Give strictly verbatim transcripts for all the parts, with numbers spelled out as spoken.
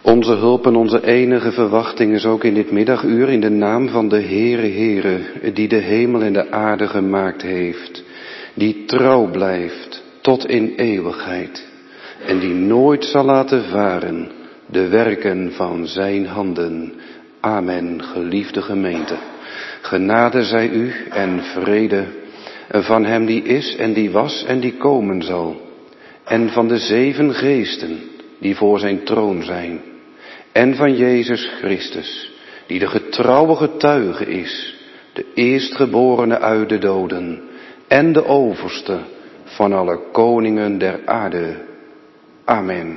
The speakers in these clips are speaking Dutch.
Onze hulp en onze enige verwachting is ook in dit middaguur in de naam van de Heere Heere, die de hemel en de aarde gemaakt heeft, die trouw blijft tot in eeuwigheid en die nooit zal laten varen de werken van zijn handen. Amen, geliefde gemeente. Genade zij u en vrede van hem die is en die was en die komen zal, en van de zeven geesten die voor zijn troon zijn, en van Jezus Christus, die de getrouwe getuige is, de eerstgeborene uit de doden, en de overste van alle koningen der aarde. Amen.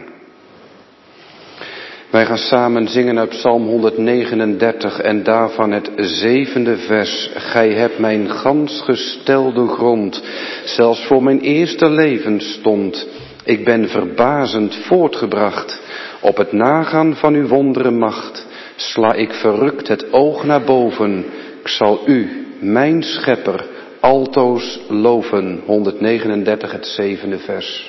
Wij gaan samen zingen uit Psalm honderdnegenendertig en daarvan het zevende vers. Gij hebt mijn gans gestelde grond, zelfs voor mijn eerste levensstond. Ik ben verbazend voortgebracht, op het nagaan van uw wondere macht. Sla ik verrukt het oog naar boven, ik zal u, mijn schepper, altoos loven. honderdnegenendertig, het zevende vers.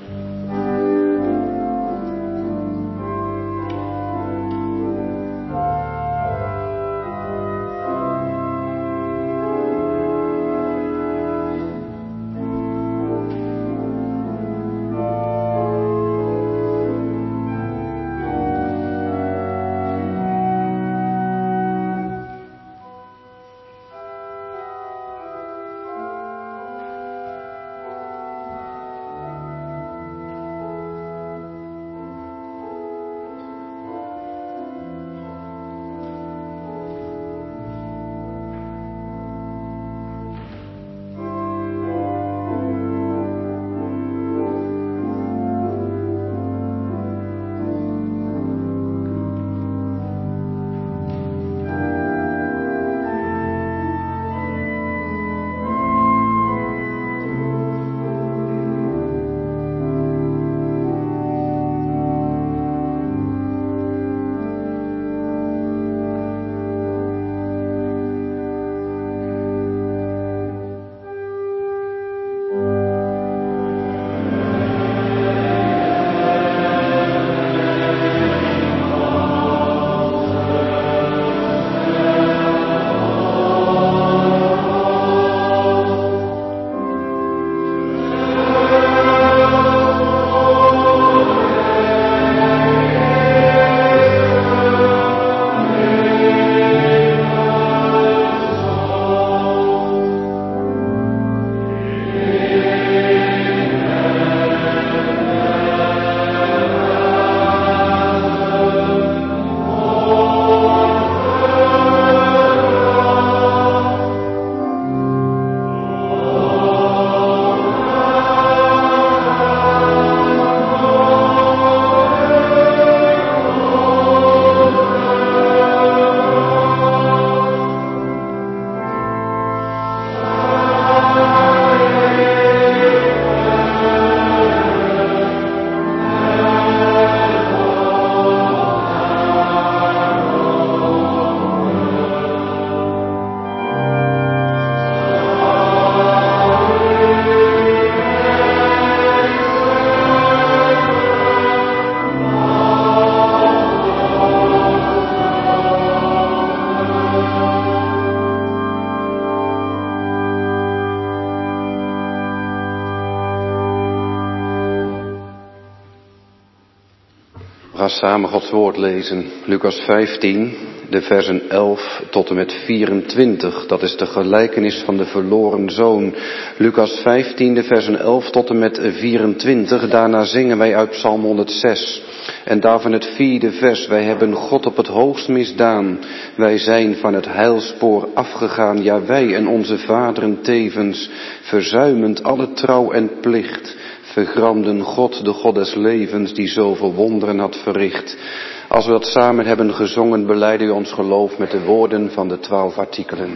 gaan samen Gods woord lezen. Lucas vijftien, de versen elf tot en met vierentwintig. Dat is de gelijkenis van de verloren zoon. Lucas vijftien, de versen elf tot en met vierentwintig. Daarna zingen wij uit Psalm honderdzes. En daarvan het vierde vers. Wij hebben God op het hoogst misdaan. Wij zijn van het heilspoor afgegaan. Ja, wij en onze vaderen tevens. Verzuimend alle trouw en plicht. Vergramden God, de God des levens, die zoveel wonderen had verricht. Als we dat samen hebben gezongen, belijden we ons geloof met de woorden van de twaalf artikelen.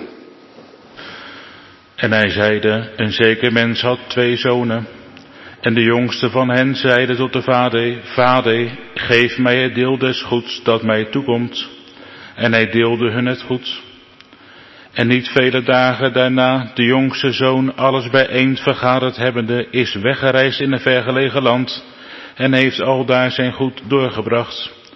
En hij zeide, een zeker mens had twee zonen. En de jongste van hen zeide tot de vader, Vader, geef mij het deel des goeds dat mij toekomt. En hij deelde hun het goed. En niet vele dagen daarna, de jongste zoon, alles bijeen vergaderd hebbende, is weggereisd in een vergelegen land en heeft aldaar zijn goed doorgebracht.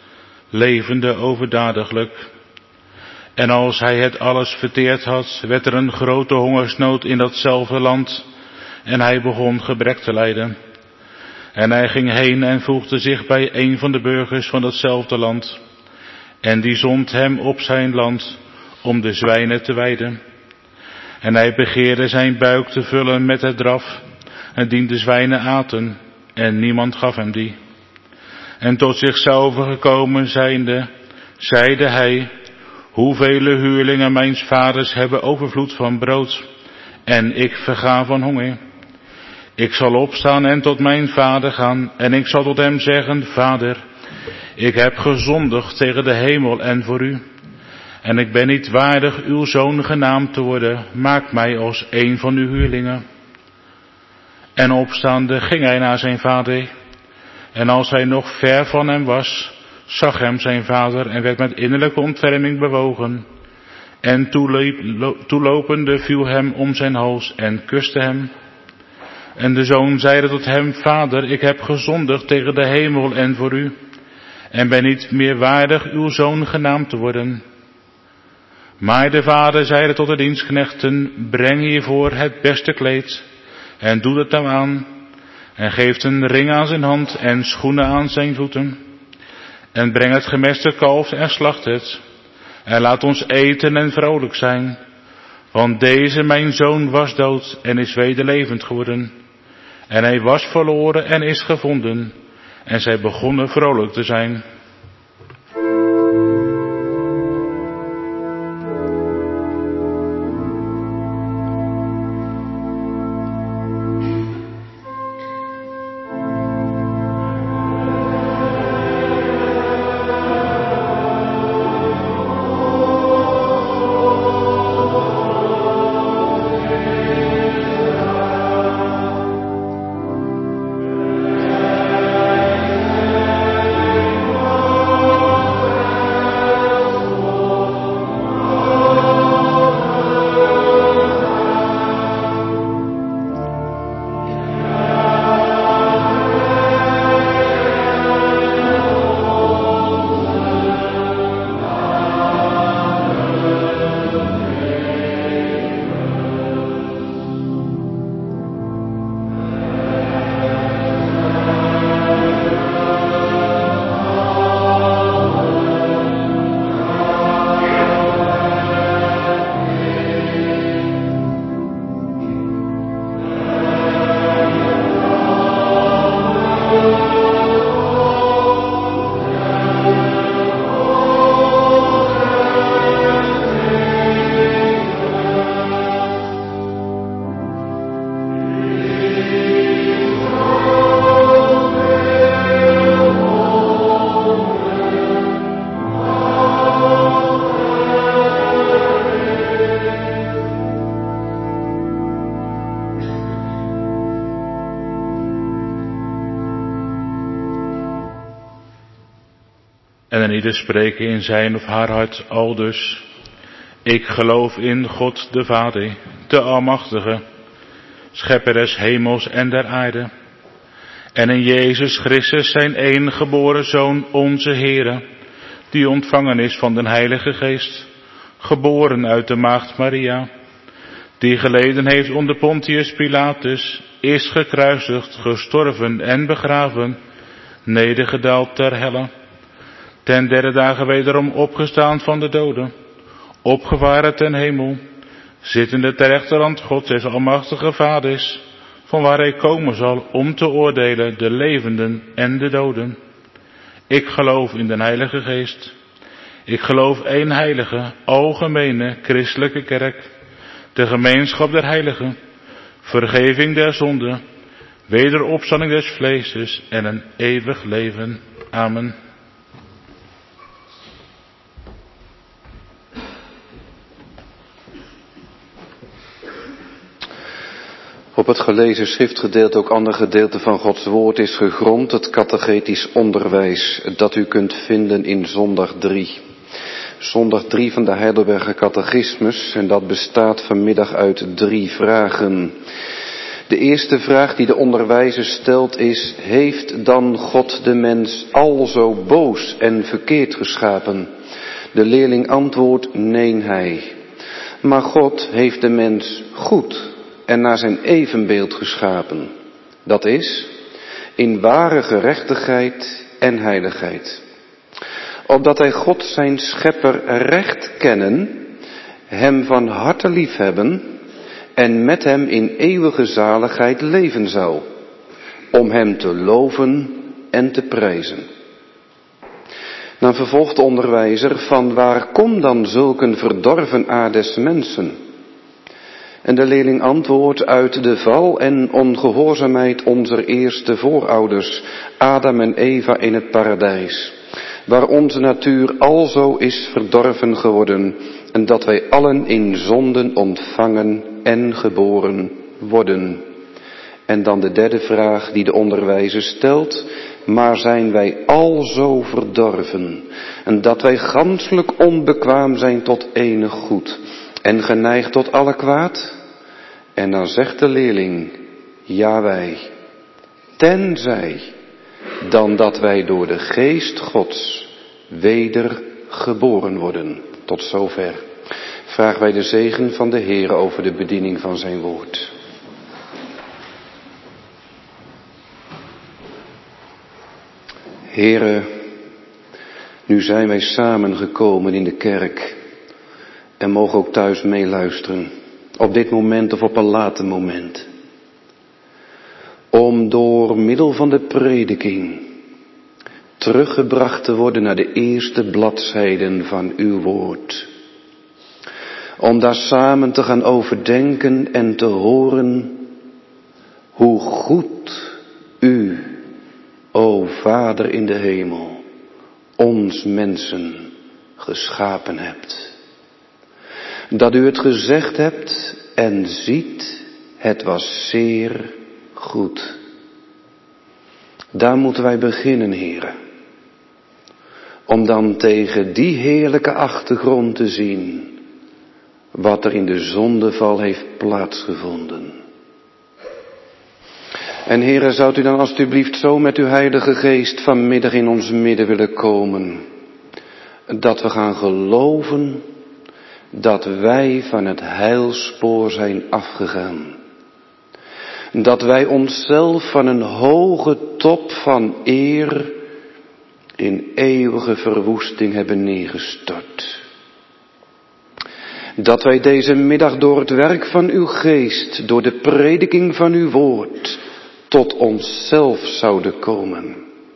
levende overdadiglijk. En als hij het alles verteerd had, werd er een grote hongersnood in datzelfde land, en hij begon gebrek te lijden. En hij ging heen en voegde zich bij een van de burgers van datzelfde land. En die zond hem op zijn land om de zwijnen te weiden. En hij begeerde zijn buik te vullen met het draf, en dien de zwijnen aten, en niemand gaf hem die. En tot zichzelf gekomen zijnde, zeide hij, hoevele huurlingen mijns vaders hebben overvloed van brood, en ik verga van honger. Ik zal opstaan en tot mijn vader gaan, en ik zal tot hem zeggen, Vader, ik heb gezondigd tegen de hemel en voor u, en ik ben niet waardig uw zoon genaamd te worden, maak mij als een van uw huurlingen. En opstaande ging hij naar zijn vader, en als hij nog ver van hem was, zag hem zijn vader en werd met innerlijke ontferming bewogen. En toelopende viel hem om zijn hals en kuste hem. En de zoon zeide tot hem, Vader, ik heb gezondigd tegen de hemel en voor u, en ben niet meer waardig uw zoon genaamd te worden. Maar de vader zeide tot de dienstknechten, breng hiervoor het beste kleed, en doe het hem aan, en geeft een ring aan zijn hand en schoenen aan zijn voeten. En breng het gemeste kalf en slacht het, en laat ons eten en vrolijk zijn. Want deze mijn zoon was dood en is weder levend geworden. En hij was verloren en is gevonden. En zij begonnen vrolijk te zijn. En een ieder spreken in zijn of haar hart aldus. Ik geloof in God de Vader, de Almachtige, Schepper des hemels en der aarde. En in Jezus Christus zijn enige geboren Zoon, onze Heere, die ontvangen is van den Heilige Geest, geboren uit de Maagd Maria, die geleden heeft onder Pontius Pilatus, is gekruisigd, gestorven en begraven, nedergedaald ter helle, ten derde dagen wederom opgestaan van de doden, opgevaren ten hemel, zittende ter rechterhand God des almachtige Vaders, van waar hij komen zal om te oordelen de levenden en de doden. Ik geloof in den Heilige Geest. Ik geloof één heilige, algemene, christelijke kerk, de gemeenschap der heiligen, vergeving der zonden, wederopstanding des vleeses en een eeuwig leven. Amen. Op het gelezen schriftgedeelte, ook ander gedeelte van Gods woord, is gegrond het catechetisch onderwijs dat u kunt vinden in zondag drie. Zondag drie van de Heidelberger Catechismus, en dat bestaat vanmiddag uit drie vragen. De eerste vraag die de onderwijzer stelt is: heeft dan God de mens al zo boos en verkeerd geschapen? De leerling antwoordt: nee, hij. Maar God heeft de mens goed en naar zijn evenbeeld geschapen. Dat is, in ware gerechtigheid en heiligheid. Opdat hij God zijn schepper recht kennen, hem van harte liefhebben en met hem in eeuwige zaligheid leven zou, om hem te loven en te prijzen. Dan vervolgt de onderwijzer: van waar komt dan zulk een verdorven aard des mensen? En de leerling antwoordt: uit de val en ongehoorzaamheid onze eerste voorouders, Adam en Eva in het paradijs, waar onze natuur alzo is verdorven geworden, en dat wij allen in zonden ontvangen en geboren worden. En dan de derde vraag die de onderwijzer stelt: maar zijn wij alzo verdorven, en dat wij ganselijk onbekwaam zijn tot enig goed, en geneigd tot alle kwaad? En dan zegt de leerling: ja, wij, tenzij dan dat wij door de geest Gods wedergeboren worden. Tot zover. Vragen wij de zegen van de Heere over de bediening van zijn woord. Heere, nu zijn wij samengekomen in de kerk en mogen ook thuis meeluisteren, op dit moment of op een later moment, om door middel van de prediking teruggebracht te worden naar de eerste bladzijden van uw woord. Om daar samen te gaan overdenken en te horen hoe goed u, o Vader in de hemel, ons mensen geschapen hebt. Dat u het gezegd hebt en ziet, het was zeer goed. Daar moeten wij beginnen, Heere. Om dan tegen die heerlijke achtergrond te zien wat er in de zondeval heeft plaatsgevonden. En Heere, zou u dan alstublieft zo met uw Heilige Geest vanmiddag in ons midden willen komen, dat we gaan geloven dat wij van het heilspoor zijn afgegaan. Dat wij onszelf van een hoge top van eer in eeuwige verwoesting hebben neergestort. Dat wij deze middag door het werk van uw geest, door de prediking van uw woord, tot onszelf zouden komen.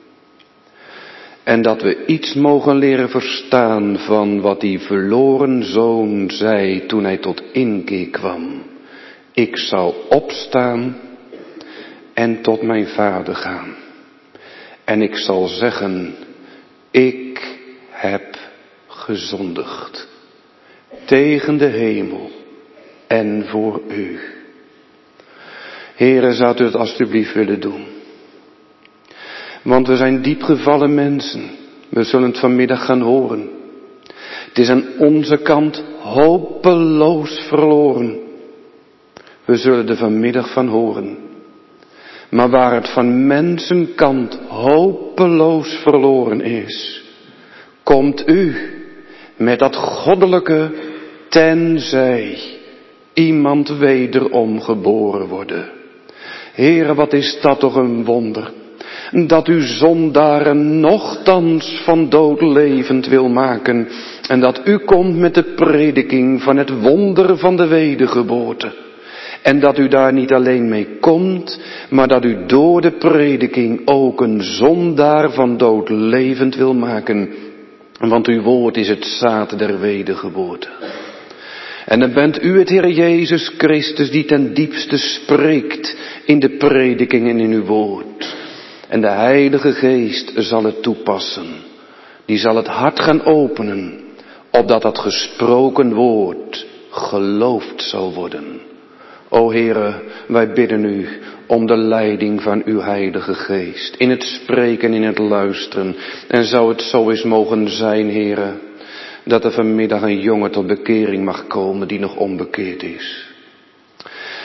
En dat we iets mogen leren verstaan van wat die verloren zoon zei toen hij tot inkeer kwam. Ik zal opstaan en tot mijn vader gaan. En ik zal zeggen, ik heb gezondigd tegen de hemel en voor u. Heere, zou u het alstublieft willen doen. Want we zijn diepgevallen mensen. We zullen het vanmiddag gaan horen. Het is aan onze kant hopeloos verloren. We zullen er vanmiddag van horen. Maar waar het van mensenkant hopeloos verloren is, komt u met dat goddelijke tenzij iemand wederom geboren worden. Heere, wat is dat toch een wonder. Dat u zondaren nochtans van dood levend wil maken. En dat u komt met de prediking van het wonder van de wedergeboorte. En dat u daar niet alleen mee komt, maar dat u door de prediking ook een zondaar van dood levend wil maken. Want uw woord is het zaad der wedergeboorte. En dan bent u het Heer Jezus Christus die ten diepste spreekt in de prediking en in uw woord. En de Heilige Geest zal het toepassen. Die zal het hart gaan openen, opdat dat gesproken woord geloofd zal worden. O Heere, wij bidden u om de leiding van uw Heilige Geest. In het spreken, in het luisteren. En zou het zo eens mogen zijn, Heere, dat er vanmiddag een jongen tot bekering mag komen die nog onbekeerd is.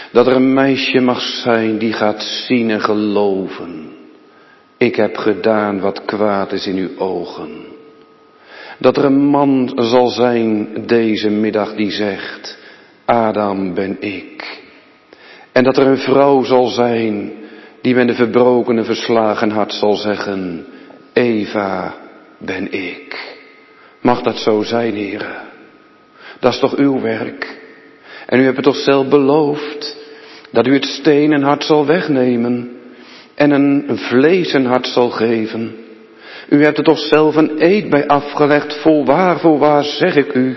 Dat er een meisje mag zijn die gaat zien en geloven. Ik heb gedaan wat kwaad is in uw ogen. Dat er een man zal zijn deze middag die zegt, Adam ben ik. En dat er een vrouw zal zijn die met een verbroken en verslagen hart zal zeggen, Eva ben ik. Mag dat zo zijn, Heere? Dat is toch uw werk? En u hebt het toch zelf beloofd dat u het stenen hart zal wegnemen en een vleesen hart zal geven. U hebt er toch zelf een eed bij afgelegd, voorwaar, voorwaar zeg ik u,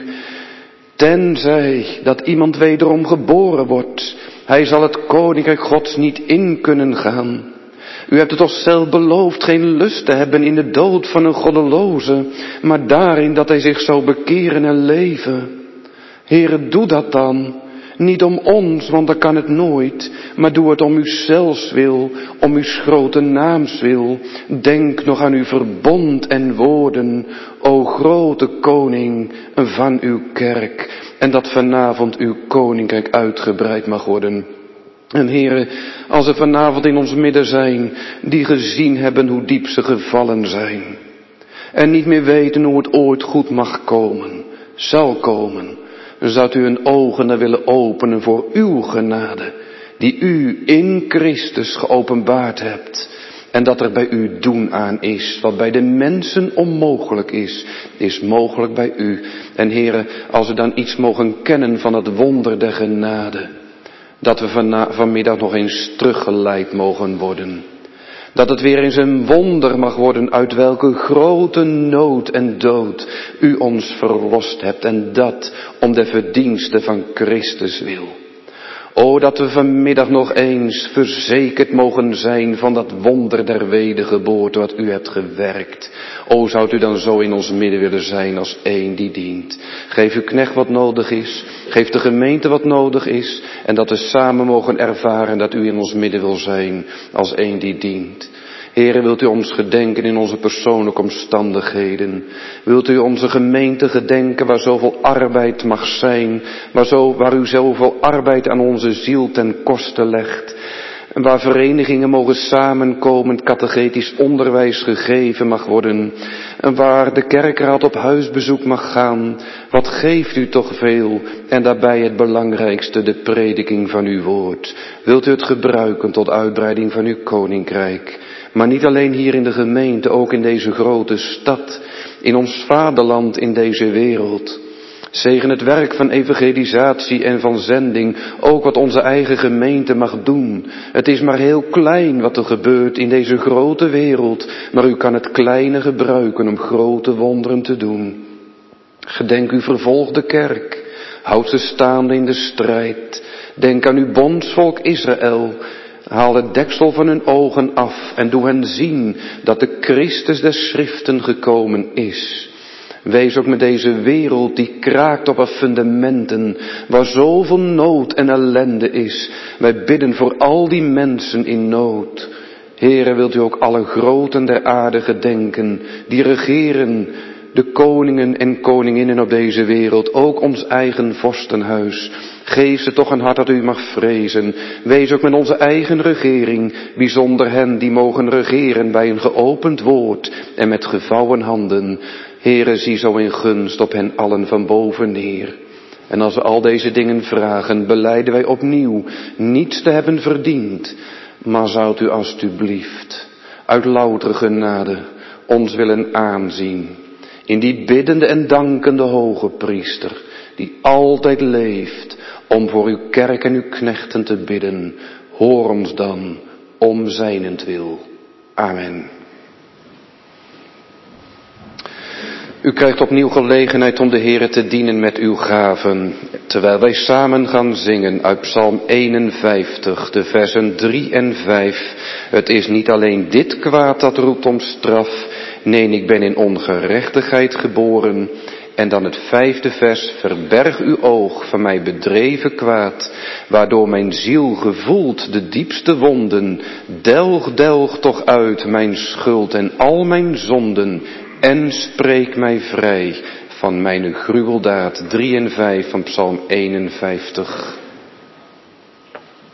tenzij dat iemand wederom geboren wordt, hij zal het koninkrijk Gods niet in kunnen gaan. U hebt het toch zelf beloofd geen lust te hebben in de dood van een goddeloze, maar daarin dat hij zich zou bekeren en leven. Heere, doe dat dan. Niet om ons, want dan kan het nooit, maar doe het om uw zelfs wil, om uw grote naams wil. Denk nog aan uw verbond en woorden, o grote koning van uw kerk, en dat vanavond uw koninkrijk uitgebreid mag worden. En Heere, als er vanavond in ons midden zijn, die gezien hebben hoe diep ze gevallen zijn, en niet meer weten hoe het ooit goed mag komen, zal komen, zou u hun ogen dan willen openen voor uw genade, die u in Christus geopenbaard hebt. En dat er bij u doen aan is, wat bij de mensen onmogelijk is, is mogelijk bij u. En Heere, als we dan iets mogen kennen van het wonder der genade, dat we van, vanmiddag nog eens teruggeleid mogen worden. Dat het weer eens een wonder mag worden uit welke grote nood en dood u ons verlost hebt. En dat om de verdiensten van Christus wil. O, dat we vanmiddag nog eens verzekerd mogen zijn van dat wonder der wedergeboorte wat u hebt gewerkt. O, zou u dan zo in ons midden willen zijn als één die dient. Geef uw knecht wat nodig is. Geef de gemeente wat nodig is. En dat we samen mogen ervaren dat u in ons midden wil zijn als één die dient. Heere, wilt u ons gedenken in onze persoonlijke omstandigheden? Wilt u onze gemeente gedenken waar zoveel arbeid mag zijn, waar, zo, waar u zoveel arbeid aan onze ziel ten koste legt, en waar verenigingen mogen samenkomen, catechetisch onderwijs gegeven mag worden, en waar de kerkraad op huisbezoek mag gaan. Wat geeft u toch veel, en daarbij het belangrijkste, de prediking van uw woord. Wilt u het gebruiken tot uitbreiding van uw koninkrijk? Maar niet alleen hier in de gemeente, ook in deze grote stad, in ons vaderland, in deze wereld. Zegen het werk van evangelisatie en van zending, ook wat onze eigen gemeente mag doen. Het is maar heel klein wat er gebeurt in deze grote wereld, maar u kan het kleine gebruiken om grote wonderen te doen. Gedenk uw vervolgde kerk, houd ze staande in de strijd. Denk aan uw bondsvolk Israël. Haal het deksel van hun ogen af en doe hen zien dat de Christus des Schriften gekomen is. Wees ook met deze wereld die kraakt op haar fundamenten, waar zoveel nood en ellende is. Wij bidden voor al die mensen in nood. Heere, wilt u ook alle groten der aarde gedenken, die regeren, de koningen en koninginnen op deze wereld, ook ons eigen vorstenhuis. Geef ze toch een hart dat u mag vrezen. Wees ook met onze eigen regering, bijzonder hen die mogen regeren bij een geopend woord en met gevouwen handen. Heere, zie zo in gunst op hen allen van boven neer. En als we al deze dingen vragen, belijden wij opnieuw niets te hebben verdiend. Maar zoudt u alstublieft uit loutere genade ons willen aanzien in die biddende en dankende hoge priester, die altijd leeft om voor uw kerk en uw knechten te bidden. Hoor ons dan om zijnentwil. Amen. U krijgt opnieuw gelegenheid om de Heere te dienen met uw gaven, terwijl wij samen gaan zingen uit Psalm eenenvijftig, de versen drie en vijf. Het is niet alleen dit kwaad dat roept om straf, nee, ik ben in ongerechtigheid geboren. En dan het vijfde vers, verberg uw oog van mij bedreven kwaad, waardoor mijn ziel gevoelt de diepste wonden. Delg, delg toch uit mijn schuld en al mijn zonden, en spreek mij vrij van mijn gruweldaad. drie en vijf van Psalm eenenvijftig.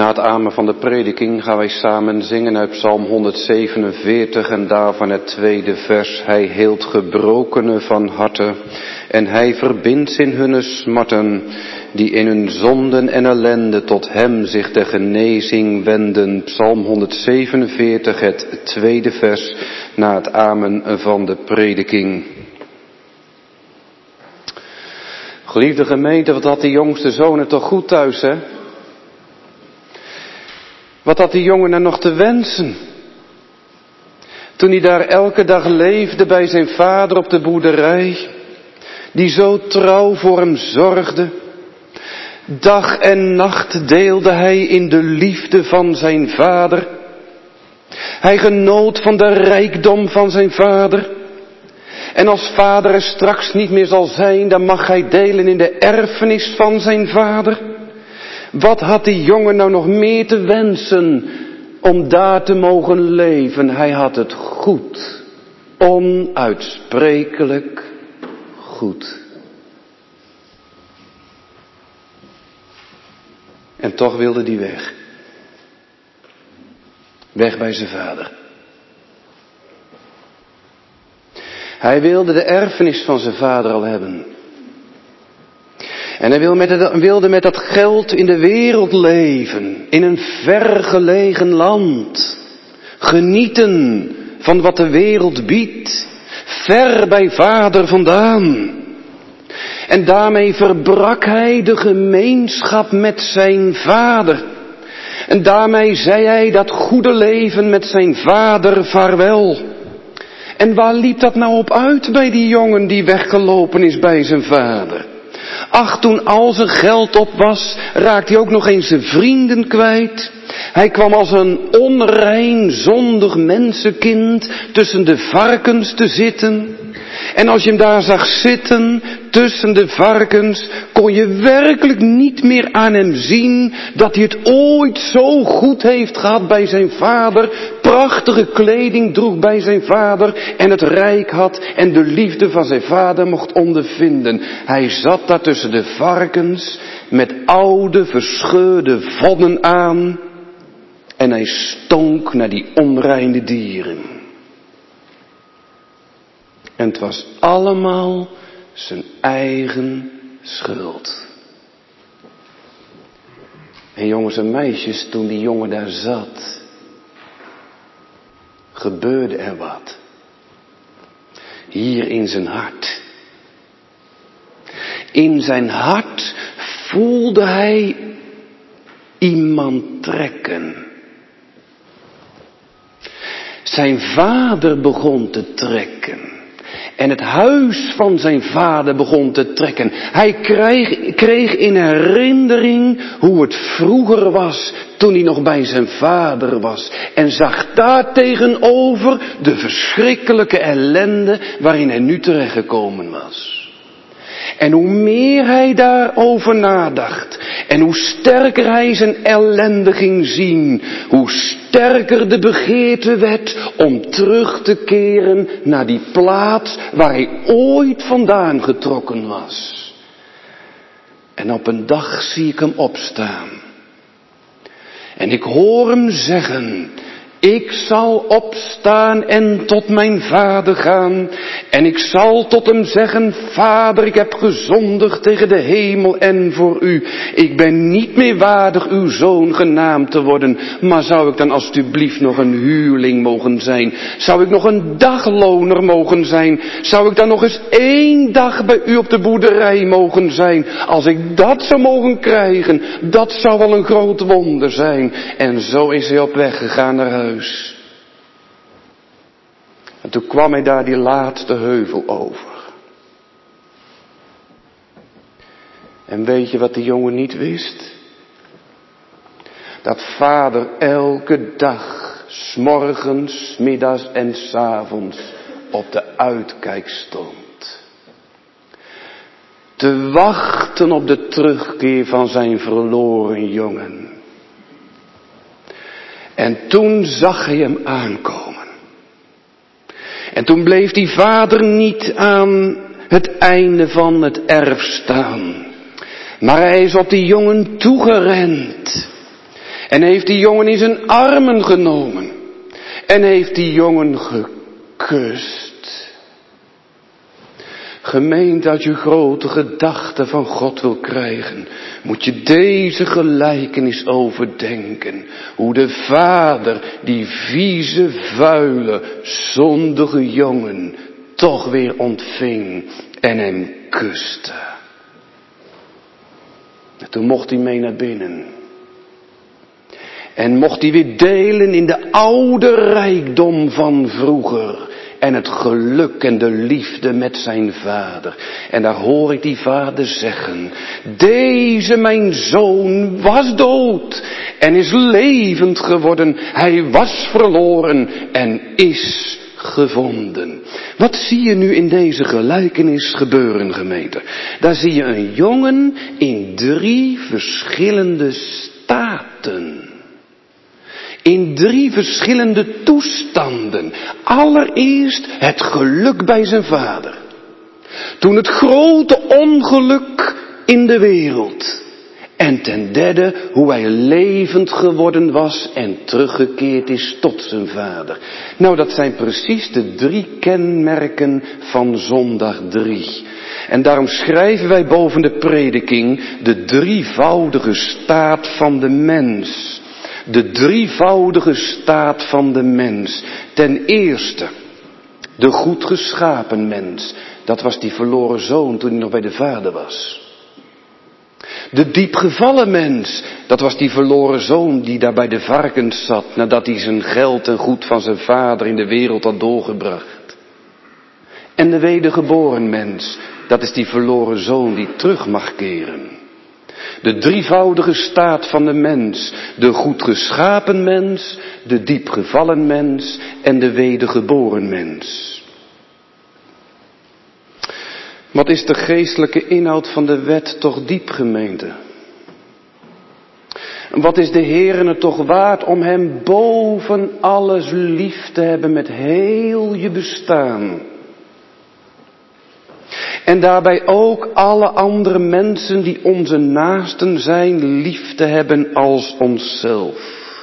Na het amen van de prediking gaan wij samen zingen uit Psalm honderdzevenenveertig en daarvan het tweede vers. Hij heelt gebrokenen van harte en hij verbindt in hunne smarten, die in hun zonden en ellende tot hem zich de genezing wenden. Psalm honderdzevenenveertig, het tweede vers, na het amen van de prediking. Geliefde gemeente, wat had die jongste zoon het toch goed thuis, hè? Wat had die jongen er nog te wensen? Toen hij daar elke dag leefde bij zijn vader op de boerderij, die zo trouw voor hem zorgde. Dag en nacht deelde hij in de liefde van zijn vader. Hij genoot van de rijkdom van zijn vader. En als vader er straks niet meer zal zijn, dan mag hij delen in de erfenis van zijn vader. Wat had die jongen nou nog meer te wensen om daar te mogen leven? Hij had het goed, onuitsprekelijk goed. En toch wilde hij weg. Weg bij zijn vader. Hij wilde de erfenis van zijn vader al hebben. En hij wilde met, het, wilde met dat geld in de wereld leven. In een vergelegen land. Genieten van wat de wereld biedt. Ver bij vader vandaan. En daarmee verbrak hij de gemeenschap met zijn vader. En daarmee zei hij dat goede leven met zijn vader vaarwel. En waar liep dat nou op uit bij die jongen die weggelopen is bij zijn vader? Ach, toen al zijn geld op was, raakte hij ook nog eens zijn vrienden kwijt. Hij kwam als een onrein, zondig mensenkind tussen de varkens te zitten. En als je hem daar zag zitten, tussen de varkens, kon je werkelijk niet meer aan hem zien dat hij het ooit zo goed heeft gehad bij zijn vader, prachtige kleding droeg bij zijn vader en het rijk had en de liefde van zijn vader mocht ondervinden. Hij zat daar tussen de varkens met oude, verscheurde vodden aan en hij stonk naar die onreine dieren. En het was allemaal zijn eigen schuld. En jongens en meisjes, toen die jongen daar zat, gebeurde er wat. Hier in zijn hart. In zijn hart voelde hij iemand trekken. Zijn vader begon te trekken. En het huis van zijn vader begon te trekken. Hij kreeg, kreeg in herinnering hoe het vroeger was toen hij nog bij zijn vader was. En zag daar tegenover de verschrikkelijke ellende waarin hij nu terechtgekomen was. En hoe meer hij daarover nadacht en hoe sterker hij zijn ellende ging zien, hoe sterker de begeerte werd om terug te keren naar die plaats waar hij ooit vandaan getrokken was. En op een dag zie ik hem opstaan. En ik hoor hem zeggen: ik zal opstaan en tot mijn vader gaan. En ik zal tot hem zeggen: Vader, ik heb gezondigd tegen de hemel en voor u. Ik ben niet meer waardig uw zoon genaamd te worden. Maar zou ik dan alstublieft nog een huurling mogen zijn? Zou ik nog een dagloner mogen zijn? Zou ik dan nog eens één dag bij u op de boerderij mogen zijn? Als ik dat zou mogen krijgen, dat zou wel een groot wonder zijn. En zo is hij op weg gegaan naar huis. En toen kwam hij daar die laatste heuvel over. En weet je wat die jongen niet wist? Dat vader elke dag, 's morgens, 's middags en 's avonds op de uitkijk stond. Te wachten op de terugkeer van zijn verloren jongen. En toen zag hij hem aankomen. En toen bleef die vader niet aan het einde van het erf staan. Maar hij is op die jongen toegerend. En heeft die jongen in zijn armen genomen. En heeft die jongen gekust. Gemeente, als je grote gedachten van God wil krijgen, moet je deze gelijkenis overdenken. Hoe de vader die vieze, vuile, zondige jongen toch weer ontving en hem kuste. En toen mocht hij mee naar binnen. En mocht hij weer delen in de oude rijkdom van vroeger. En het geluk en de liefde met zijn vader. En daar hoor ik die vader zeggen. Deze mijn zoon was dood. En is levend geworden. Hij was verloren en is gevonden. Wat zie je nu in deze gelijkenis gebeuren, gemeente? Daar zie je een jongen in drie verschillende staten. In drie verschillende toestanden. Allereerst het geluk bij zijn vader. Toen het grote ongeluk in de wereld. En ten derde hoe hij levend geworden was en teruggekeerd is tot zijn vader. Nou, dat zijn precies de drie kenmerken van zondag drie. En daarom schrijven wij boven de prediking de drievoudige staat van de mens. De drievoudige staat van de mens. Ten eerste, de goed geschapen mens. Dat was die verloren zoon toen hij nog bij de vader was. De diepgevallen mens. Dat was die verloren zoon die daar bij de varkens zat. Nadat hij zijn geld en goed van zijn vader in de wereld had doorgebracht. En de wedergeboren mens. Dat is die verloren zoon die terug mag keren. De drievoudige staat van de mens. De goed geschapen mens, de diepgevallen mens en de wedergeboren mens. Wat is de geestelijke inhoud van de wet toch diep, gemeente? Wat is de Heere het toch waard om hem boven alles lief te hebben met heel je bestaan? En daarbij ook alle andere mensen die onze naasten zijn lief te hebben als onszelf.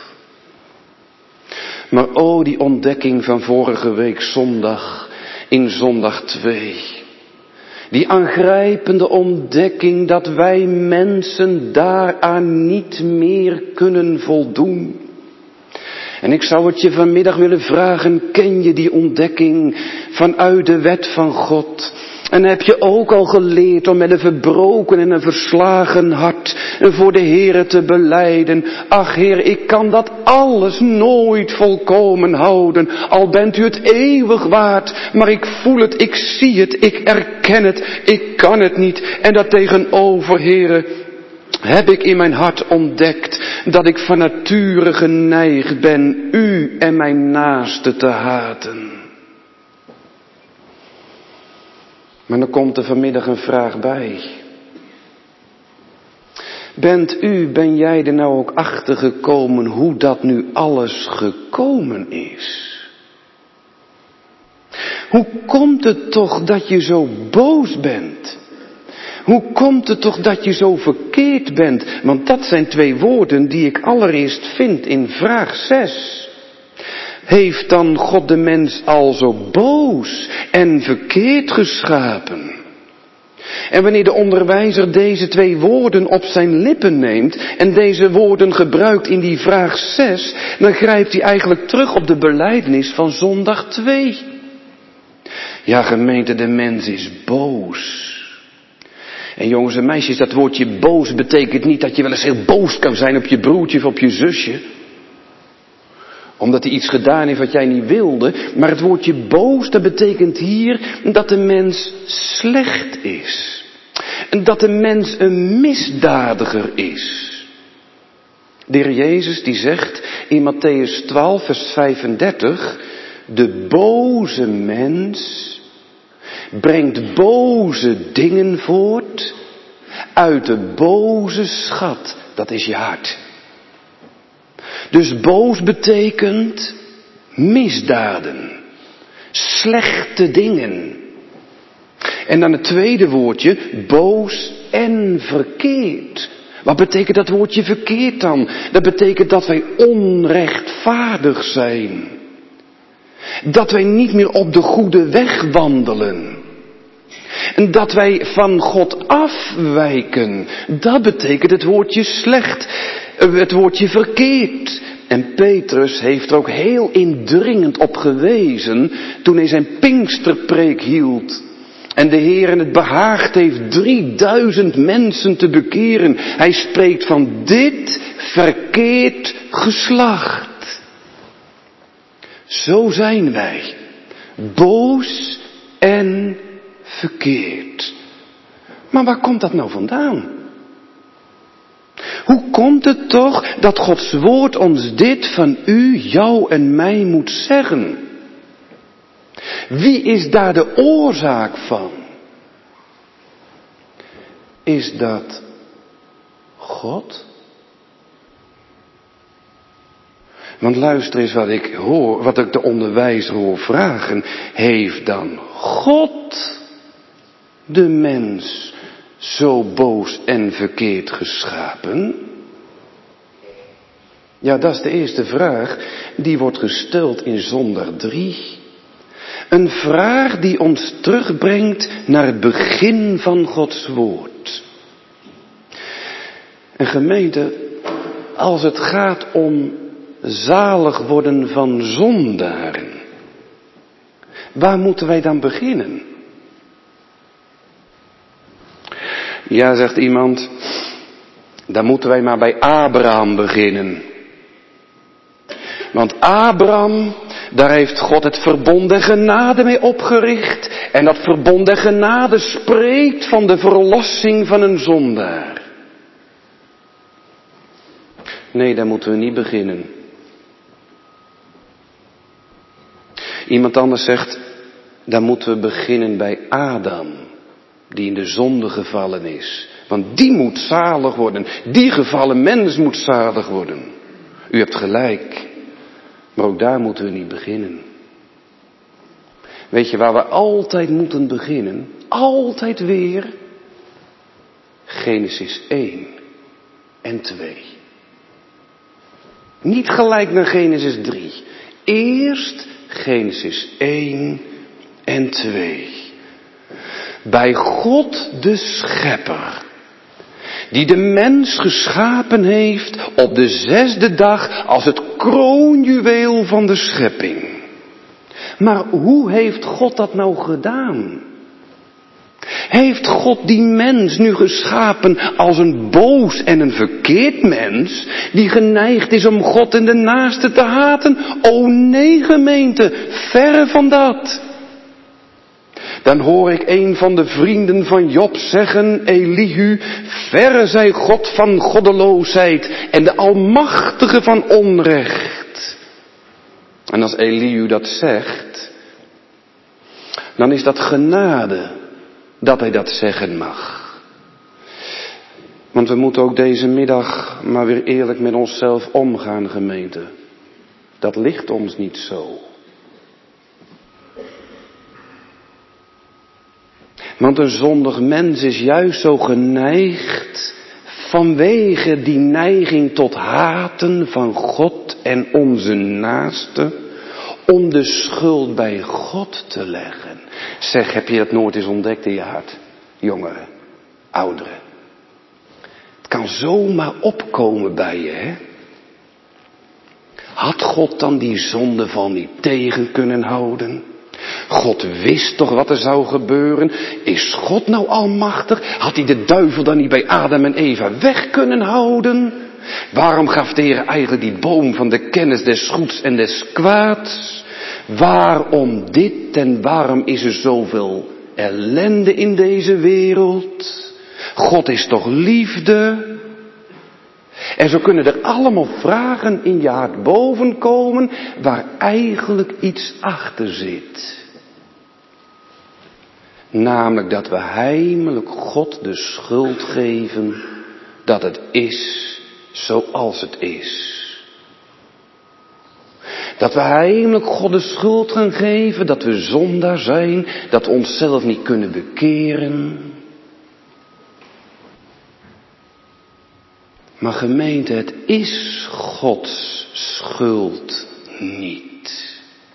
Maar o, die ontdekking van vorige week zondag in zondag twee. Die aangrijpende ontdekking dat wij mensen daaraan niet meer kunnen voldoen. En ik zou het je vanmiddag willen vragen, ken je die ontdekking vanuit de wet van God? En heb je ook al geleerd om met een verbroken en een verslagen hart voor de Heere te belijden. Ach Heer, ik kan dat alles nooit volkomen houden. Al bent u het eeuwig waard. Maar ik voel het, ik zie het, ik erken het, ik kan het niet. En dat tegenover, Heere, heb ik in mijn hart ontdekt dat ik van nature geneigd ben u en mijn naaste te haten. Maar dan komt er vanmiddag een vraag bij. Bent u, ben jij er nou ook achter gekomen hoe dat nu alles gekomen is? Hoe komt het toch dat je zo boos bent? Hoe komt het toch dat je zo verkeerd bent? Want dat zijn twee woorden die ik allereerst vind in vraag zes. Heeft dan God de mens al zo boos en verkeerd geschapen? En wanneer de onderwijzer deze twee woorden op zijn lippen neemt en deze woorden gebruikt in die vraag zes, dan grijpt hij eigenlijk terug op de belijdenis van zondag twee. Ja, gemeente, de mens is boos. En jongens en meisjes, dat woordje boos betekent niet dat je wel eens heel boos kan zijn op je broertje of op je zusje. Omdat hij iets gedaan heeft wat jij niet wilde. Maar het woordje boos, dat betekent hier dat de mens slecht is. En dat de mens een misdadiger is. De Heer Jezus die zegt in Matthäus twaalf vers vijfendertig. De boze mens brengt boze dingen voort uit de boze schat. Dat is je hart. Dus boos betekent misdaden, slechte dingen. En dan het tweede woordje, boos en verkeerd. Wat betekent dat woordje verkeerd dan? Dat betekent dat wij onrechtvaardig zijn. Dat wij niet meer op de goede weg wandelen. En dat wij van God afwijken. Dat betekent het woordje slecht. Het woordje verkeerd. En Petrus heeft er ook heel indringend op gewezen toen hij zijn Pinksterpreek hield. En de Heer het behaagd heeft drieduizend mensen te bekeren. Hij spreekt van dit verkeerd geslacht. Zo zijn wij. Boos en verkeerd. Maar waar komt dat nou vandaan? Hoe komt het toch dat Gods woord ons dit van u, jou en mij moet zeggen? Wie is daar de oorzaak van? Is dat God? Want luister eens wat ik hoor, wat ik de onderwijzer hoor vragen. Heeft dan God de mens zo boos en verkeerd geschapen? Ja, dat is de eerste vraag. Die wordt gesteld in zondag drie. Een vraag die ons terugbrengt naar het begin van Gods woord. En gemeente, als het gaat om zalig worden van zondaren, waar moeten wij dan beginnen? Ja, zegt iemand, dan moeten wij maar bij Abraham beginnen. Want Abraham, daar heeft God het verbond der genade mee opgericht. En dat verbond der genade spreekt van de verlossing van een zondaar. Nee, daar moeten we niet beginnen. Iemand anders zegt, daar moeten we beginnen bij Adam, die in de zonde gevallen is. Want die moet zalig worden. Die gevallen mens moet zalig worden. U hebt gelijk. Maar ook daar moeten we niet beginnen. Weet je waar we altijd moeten beginnen? Altijd weer. Genesis één en twee. Niet gelijk naar Genesis drie. Eerst Genesis één en twee. Bij God de Schepper, die de mens geschapen heeft op de zesde dag als het kroonjuweel van de schepping. Maar hoe heeft God dat nou gedaan? Heeft God die mens nu geschapen als een boos en een verkeerd mens, die geneigd is om God en de naaste te haten? O nee, gemeente, verre van dat. Dan hoor ik een van de vrienden van Job zeggen, Elihu, verre zij God van goddeloosheid en de Almachtige van onrecht. En als Elihu dat zegt, dan is dat genade dat hij dat zeggen mag. Want we moeten ook deze middag maar weer eerlijk met onszelf omgaan, gemeente. Dat ligt ons niet zo. Want een zondig mens is juist zo geneigd vanwege die neiging tot haten van God en onze naaste, om de schuld bij God te leggen. Zeg, heb je dat nooit eens ontdekt in je hart? Jongeren, ouderen. Het kan zomaar opkomen bij je, hè? Had God dan die zondeval niet tegen kunnen houden? God wist toch wat er zou gebeuren? Is God nou almachtig? Had hij de duivel dan niet bij Adam en Eva weg kunnen houden? Waarom gaf de Heer eigenlijk die boom van de kennis des goeds en des kwaads? Waarom dit en waarom is er zoveel ellende in deze wereld? God is toch liefde? En zo kunnen er allemaal vragen in je hart bovenkomen waar eigenlijk iets achter zit. Namelijk dat we heimelijk God de schuld geven dat het is zoals het is. Dat we heimelijk God de schuld gaan geven dat we zondaar zijn, dat we onszelf niet kunnen bekeren. Maar gemeente, het is Gods schuld niet.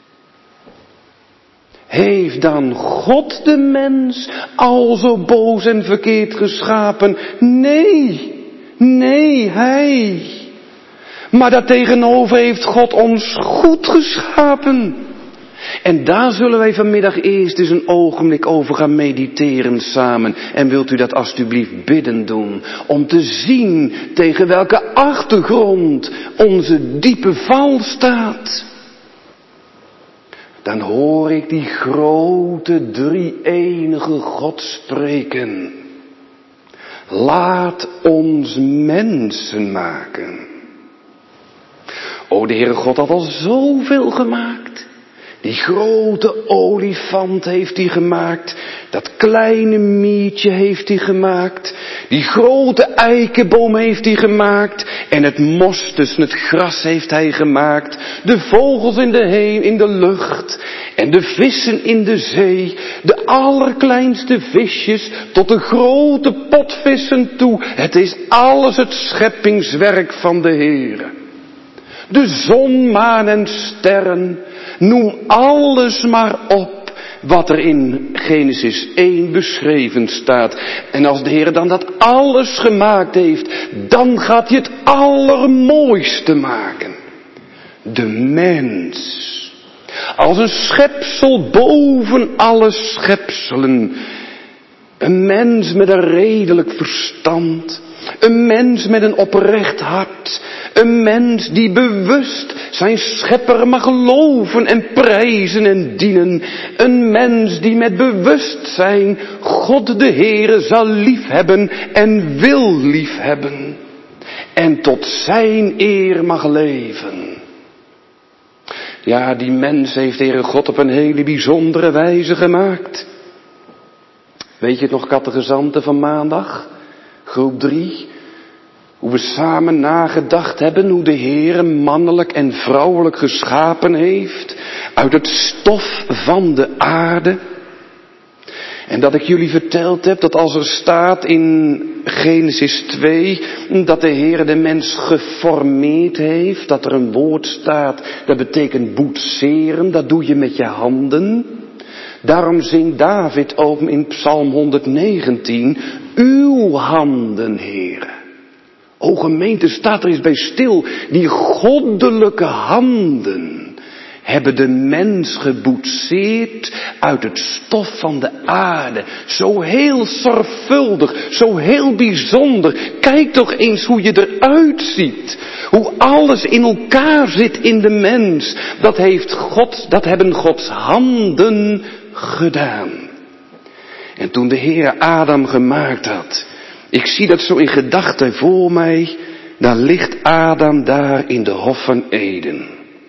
Heeft dan God de mens al zo boos en verkeerd geschapen? Nee, nee, hij. Maar daartegenover heeft God ons goed geschapen. En daar zullen wij vanmiddag eerst eens een ogenblik over gaan mediteren samen. En wilt u dat alstublieft bidden doen. Om te zien tegen welke achtergrond onze diepe val staat. Dan hoor ik die grote drie-enige God spreken. Laat ons mensen maken. O, de Heere God had al zoveel gemaakt. Die grote olifant heeft hij gemaakt. Dat kleine miertje heeft hij gemaakt. Die grote eikenboom heeft hij gemaakt. En het mos tussen het gras heeft hij gemaakt. De vogels in de heen, in de lucht. En de vissen in de zee. De allerkleinste visjes tot de grote potvissen toe. Het is alles het scheppingswerk van de Heere. De zon, maan en sterren. Noem alles maar op wat er in Genesis één beschreven staat. En als de Heer dan dat alles gemaakt heeft, dan gaat hij het allermooiste maken. De mens. Als een schepsel boven alle schepselen. Een mens met een redelijk verstand. Een mens met een oprecht hart. Een mens die bewust zijn schepper mag geloven en prijzen en dienen. Een mens die met bewustzijn God de Heere zal liefhebben en wil liefhebben. En tot zijn eer mag leven. Ja, die mens heeft de Heere God op een hele bijzondere wijze gemaakt. Weet je het nog, catechizanten van maandag? Groep drie. Hoe we samen nagedacht hebben hoe de Heere mannelijk en vrouwelijk geschapen heeft. Uit het stof van de aarde. En dat ik jullie verteld heb dat als er staat in Genesis twee. Dat de Heere de mens geformeerd heeft. Dat er een woord staat dat betekent boetseren. Dat doe je met je handen. Daarom zingt David ook in Psalm honderdnegentien. Uw handen, Heere. O gemeente, staat er eens bij stil. Die goddelijke handen hebben de mens geboetseerd uit het stof van de aarde. Zo heel zorgvuldig, zo heel bijzonder. Kijk toch eens hoe je eruit ziet. Hoe alles in elkaar zit in de mens. Dat heeft God, dat hebben Gods handen gedaan. En toen de Heer Adam gemaakt had. Ik zie dat zo in gedachten voor mij. Daar ligt Adam daar in de Hof van Eden.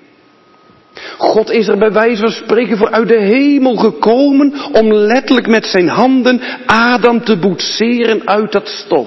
God is er bij wijze van spreken voor uit de hemel gekomen. Om letterlijk met zijn handen Adam te boetseren uit dat stof.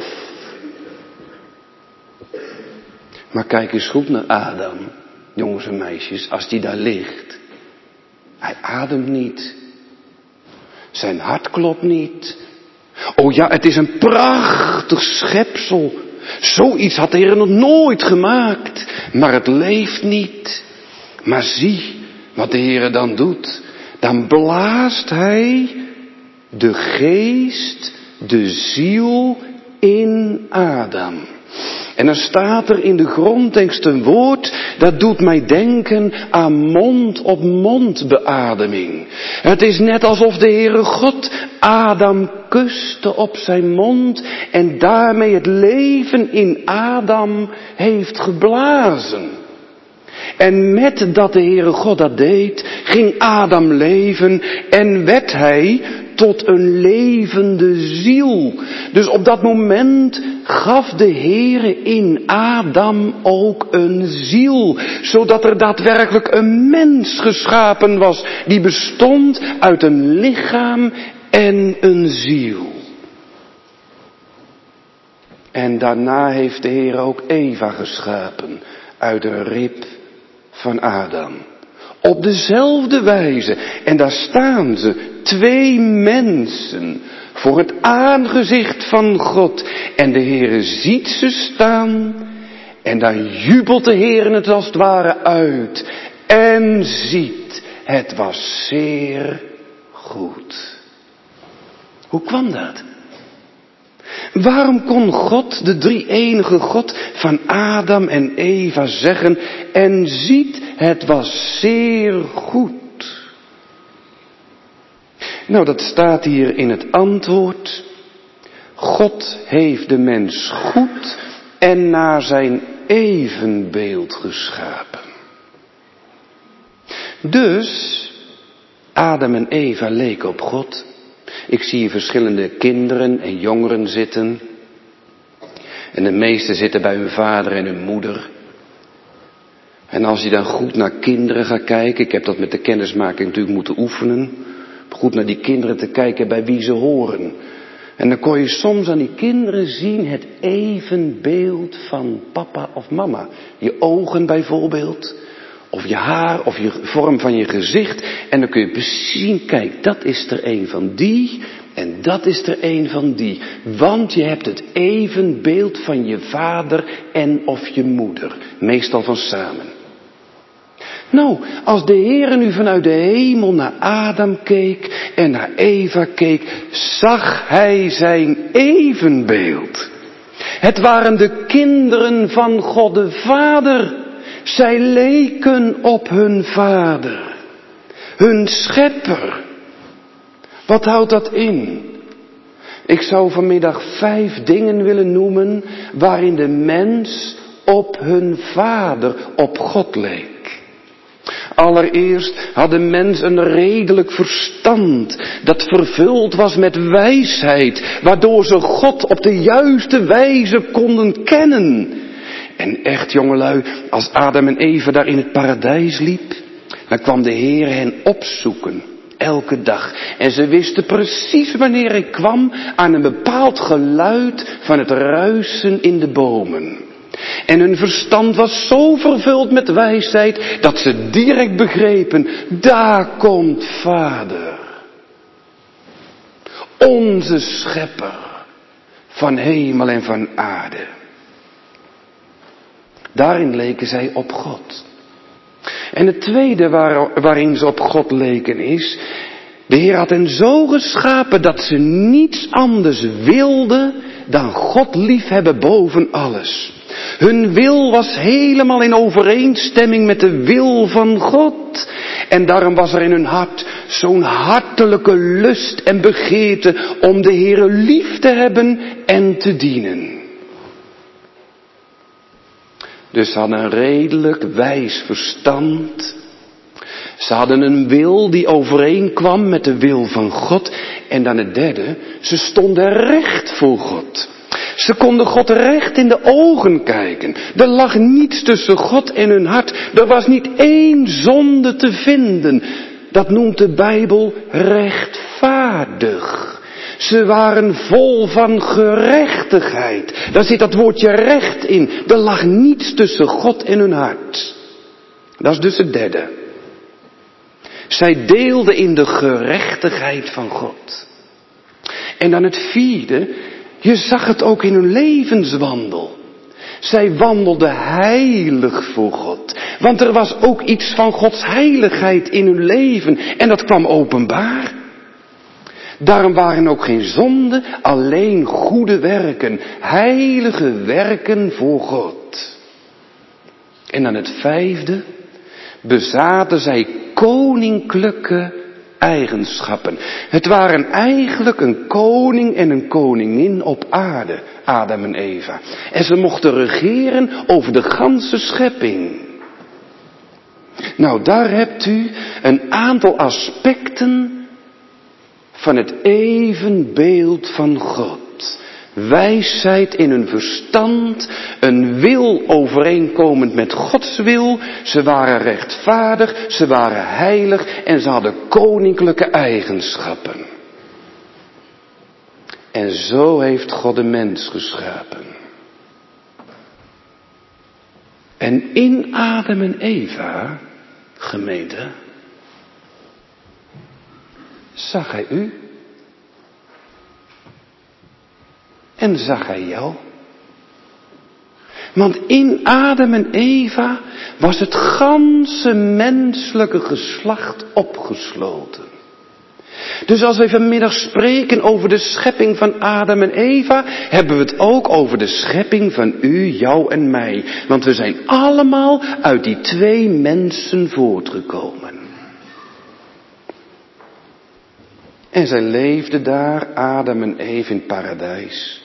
Maar kijk eens goed naar Adam. Jongens en meisjes, als die daar ligt. Hij ademt niet. Zijn hart klopt niet. Oh ja, het is een prachtig schepsel. Zoiets had de Heer nog nooit gemaakt. Maar het leeft niet. Maar zie wat de Heer dan doet. Dan blaast hij de geest, de ziel in Adam. En dan staat er in de grondtekst een woord, dat doet mij denken aan mond-op-mond beademing. Het is net alsof de Heere God Adam kuste op zijn mond en daarmee het leven in Adam heeft geblazen. En met dat de Heere God dat deed, ging Adam leven en werd hij tot een levende ziel. Dus op dat moment gaf de Heere in Adam ook een ziel. Zodat er daadwerkelijk een mens geschapen was. Die bestond uit een lichaam en een ziel. En daarna heeft de Heer ook Eva geschapen uit de rib van Adam. Op dezelfde wijze. En daar staan ze, twee mensen, voor het aangezicht van God. En de Heere ziet ze staan. En daar jubelt de Heere het als het ware uit. En ziet, het was zeer goed. Hoe kwam dat? Waarom kon God, de drie-enige God van Adam en Eva, zeggen, en ziet, het was zeer goed? Nou, dat staat hier in het antwoord. God heeft de mens goed en naar zijn evenbeeld geschapen. Dus, Adam en Eva leken op God. Ik zie hier verschillende kinderen en jongeren zitten. En de meesten zitten bij hun vader en hun moeder. En als je dan goed naar kinderen gaat kijken, ik heb dat met de kennismaking natuurlijk moeten oefenen. Goed naar die kinderen te kijken bij wie ze horen. En dan kon je soms aan die kinderen zien het evenbeeld van papa of mama. Je ogen bijvoorbeeld. Of je haar, of je vorm van je gezicht. En dan kun je precies zien, kijk, dat is er een van die. En dat is er een van die. Want je hebt het evenbeeld van je vader en of je moeder. Meestal van samen. Nou, als de Heere nu vanuit de hemel naar Adam keek en naar Eva keek, zag hij zijn evenbeeld. Het waren de kinderen van God de Vader. Zij leken op hun vader, hun schepper. Wat houdt dat in? Ik zou vanmiddag vijf dingen willen noemen waarin de mens op hun vader, op God leek. Allereerst had de mens een redelijk verstand dat vervuld was met wijsheid, waardoor ze God op de juiste wijze konden kennen. En echt, jongelui, als Adam en Eva daar in het paradijs liep, dan kwam de Heer hen opzoeken, elke dag. En ze wisten precies wanneer hij kwam aan een bepaald geluid van het ruisen in de bomen. En hun verstand was zo vervuld met wijsheid, dat ze direct begrepen, daar komt Vader. Onze schepper van hemel en van aarde. Daarin leken zij op God. En het tweede waar, waarin ze op God leken is, de Heer had hen zo geschapen dat ze niets anders wilden dan God liefhebben boven alles. Hun wil was helemaal in overeenstemming met de wil van God. En daarom was er in hun hart zo'n hartelijke lust en begeerte om de Heere lief te hebben en te dienen. Dus ze hadden een redelijk wijs verstand. Ze hadden een wil die overeenkwam met de wil van God. En dan het derde, ze stonden recht voor God. Ze konden God recht in de ogen kijken. Er lag niets tussen God en hun hart. Er was niet één zonde te vinden. Dat noemt de Bijbel rechtvaardig. Ze waren vol van gerechtigheid. Daar zit dat woordje recht in. Er lag niets tussen God en hun hart. Dat is dus het derde. Zij deelden in de gerechtigheid van God. En dan het vierde. Je zag het ook in hun levenswandel. Zij wandelden heilig voor God. Want er was ook iets van Gods heiligheid in hun leven. En dat kwam openbaar. Daarom waren ook geen zonden, alleen goede werken. Heilige werken voor God. En dan het vijfde. Bezaten zij koninklijke eigenschappen. Het waren eigenlijk een koning en een koningin op aarde, Adam en Eva. En ze mochten regeren over de ganse schepping. Nou, daar hebt u een aantal aspecten van het evenbeeld van God. Wijsheid in hun verstand, een wil overeenkomend met Gods wil. Ze waren rechtvaardig, ze waren heilig en ze hadden koninklijke eigenschappen. En zo heeft God de mens geschapen. En in Adam en Eva gemeente? Zag hij u? En zag hij jou? Want in Adam en Eva was het ganse menselijke geslacht opgesloten. Dus als wij vanmiddag spreken over de schepping van Adam en Eva, hebben we het ook over de schepping van u, jou en mij. Want we zijn allemaal uit die twee mensen voortgekomen. En zij leefden daar, Adam en Eva, in het paradijs.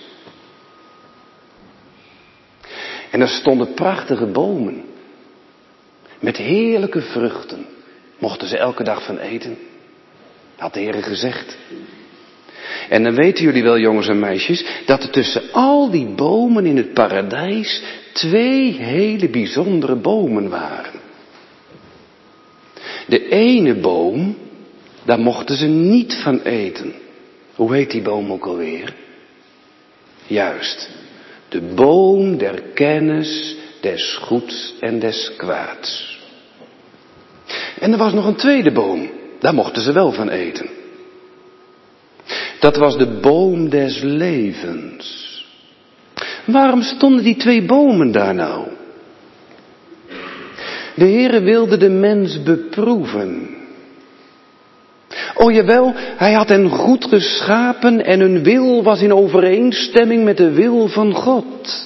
En er stonden prachtige bomen. Met heerlijke vruchten. Mochten ze elke dag van eten. Had de Heer gezegd. En dan weten jullie wel, jongens en meisjes, dat er tussen al die bomen in het paradijs twee hele bijzondere bomen waren. De ene boom, daar mochten ze niet van eten. Hoe heet die boom ook alweer? Juist, de boom der kennis des goeds en des kwaads. En er was nog een tweede boom, daar mochten ze wel van eten. Dat was de boom des levens. Waarom stonden die twee bomen daar nou? De Heere wilde de mens beproeven. O jawel, hij had hen goed geschapen en hun wil was in overeenstemming met de wil van God.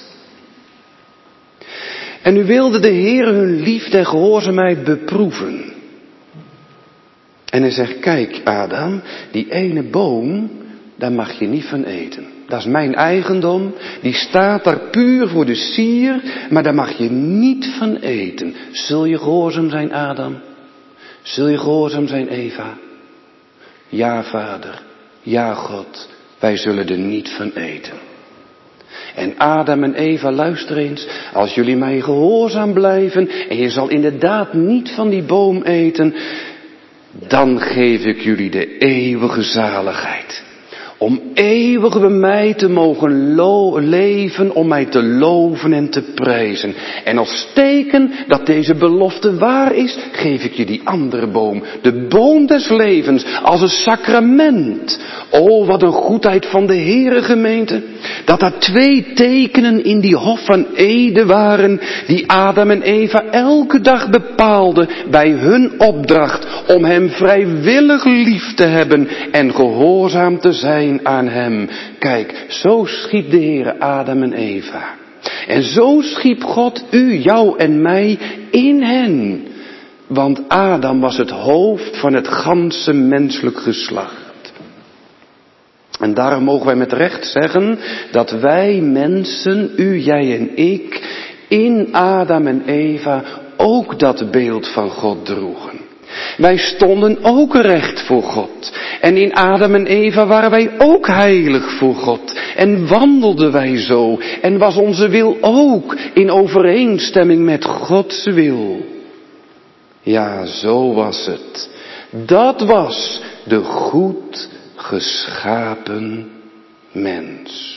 En nu wilde de Heer hun liefde en gehoorzaamheid beproeven. En hij zegt, kijk Adam, die ene boom, daar mag je niet van eten. Dat is mijn eigendom, die staat daar puur voor de sier, maar daar mag je niet van eten. Zul je gehoorzaam zijn, Adam? Zul je gehoorzaam zijn, Eva? Ja, Vader, ja, God, wij zullen er niet van eten. En Adam en Eva, luister eens, als jullie mij gehoorzaam blijven en je zal inderdaad niet van die boom eten, dan geef ik jullie de eeuwige zaligheid. Om eeuwig bij mij te mogen lo- leven, om mij te loven en te prijzen. En als teken dat deze belofte waar is, geef ik je die andere boom. De boom des levens, als een sacrament. O, wat een goedheid van de Heere gemeente. Dat er twee tekenen in die hof van Ede waren, die Adam en Eva elke dag bepaalden bij hun opdracht om hem vrijwillig lief te hebben en gehoorzaam te zijn aan hem. Kijk, zo schiep de Heere Adam en Eva. En zo schiep God u, jou en mij in hen. Want Adam was het hoofd van het ganse menselijk geslacht. En daarom mogen wij met recht zeggen dat wij mensen, u, jij en ik, in Adam en Eva ook dat beeld van God droegen. Wij stonden ook recht voor God. En in Adam en Eva waren wij ook heilig voor God. En wandelden wij zo. En was onze wil ook in overeenstemming met Gods wil. Ja, zo was het. Dat was de goed geschapen mens.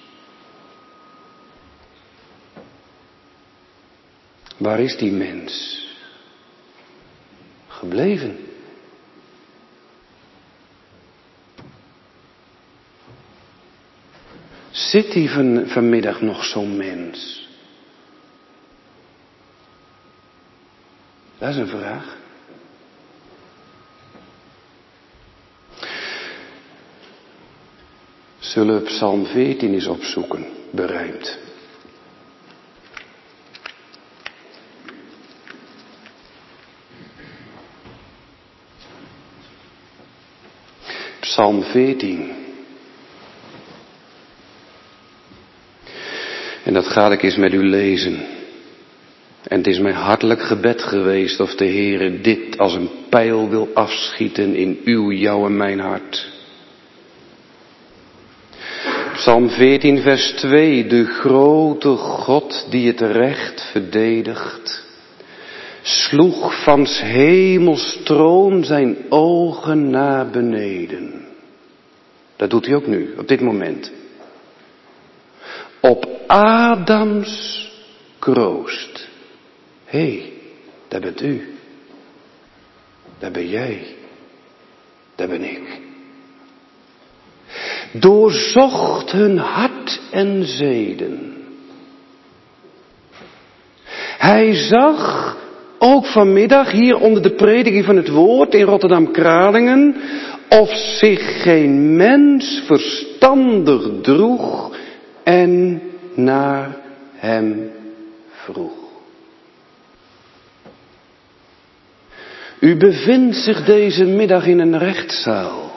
Waar is die mens gebleven? Zit hier van, vanmiddag nog zo'n mens? Dat is een vraag. Zullen we Psalm veertien eens opzoeken, berijmd. Psalm veertien. En dat ga ik eens met u lezen. En het is mijn hartelijk gebed geweest of de Heere dit als een pijl wil afschieten in uw, jou en mijn hart. Psalm veertien vers twee. De grote God die het recht verdedigt, sloeg van 's hemels troon zijn ogen naar beneden. Dat doet hij ook nu, op dit moment. Op Adams kroost. Hé, hey, daar bent u. Daar ben jij. Daar ben ik. Doorzocht hun hart en zeden. Hij zag, ook vanmiddag hier onder de prediking van het woord in Rotterdam-Kralingen, of zich geen mens verstandig droeg en naar hem vroeg. U bevindt zich deze middag in een rechtszaal.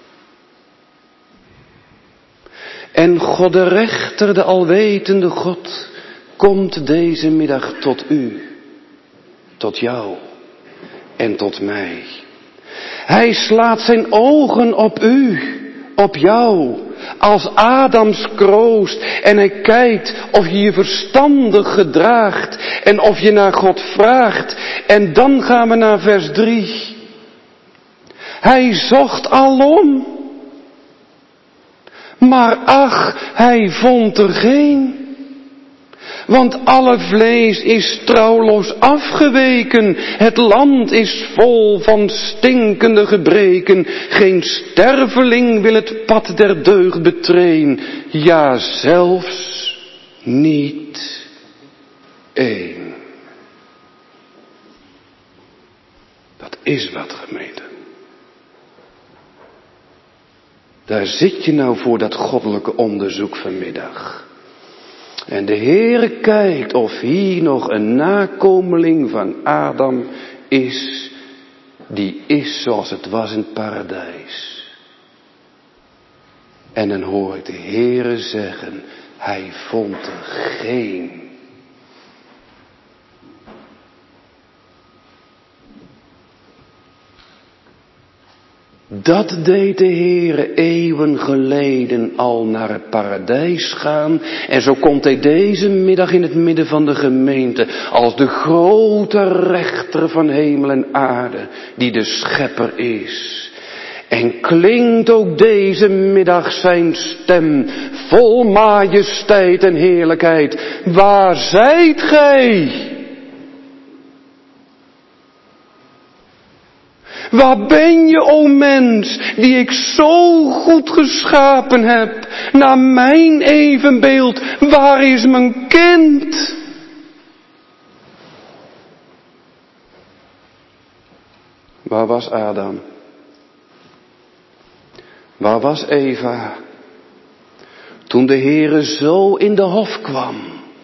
En God de rechter, de alwetende God, komt deze middag tot u, tot jou en tot mij. Hij slaat zijn ogen op u, op jou, als Adams kroost. En hij kijkt of je je verstandig gedraagt en of je naar God vraagt. En dan gaan we naar vers drie. Hij zocht alom, maar ach, hij vond er geen. Want alle vlees is trouwloos afgeweken. Het land is vol van stinkende gebreken. Geen sterveling wil het pad der deugd betreden. Ja, zelfs niet één. Dat is wat, gemeente. Daar zit je nou voor dat goddelijke onderzoek vanmiddag. En de Heere kijkt of hier nog een nakomeling van Adam is, die is zoals het was in het paradijs. En dan hoor ik de Heere zeggen, hij vond er geen. Dat deed de Heere eeuwen geleden al naar het paradijs gaan. En zo komt hij deze middag in het midden van de gemeente als de grote rechter van hemel en aarde, die de schepper is. En klinkt ook deze middag zijn stem, vol majesteit en heerlijkheid. Waar zijt gij? Waar ben je, o mens, die ik zo goed geschapen heb, naar mijn evenbeeld, waar is mijn kind? Waar was Adam? Waar was Eva? Toen de Heere zo in de hof kwam,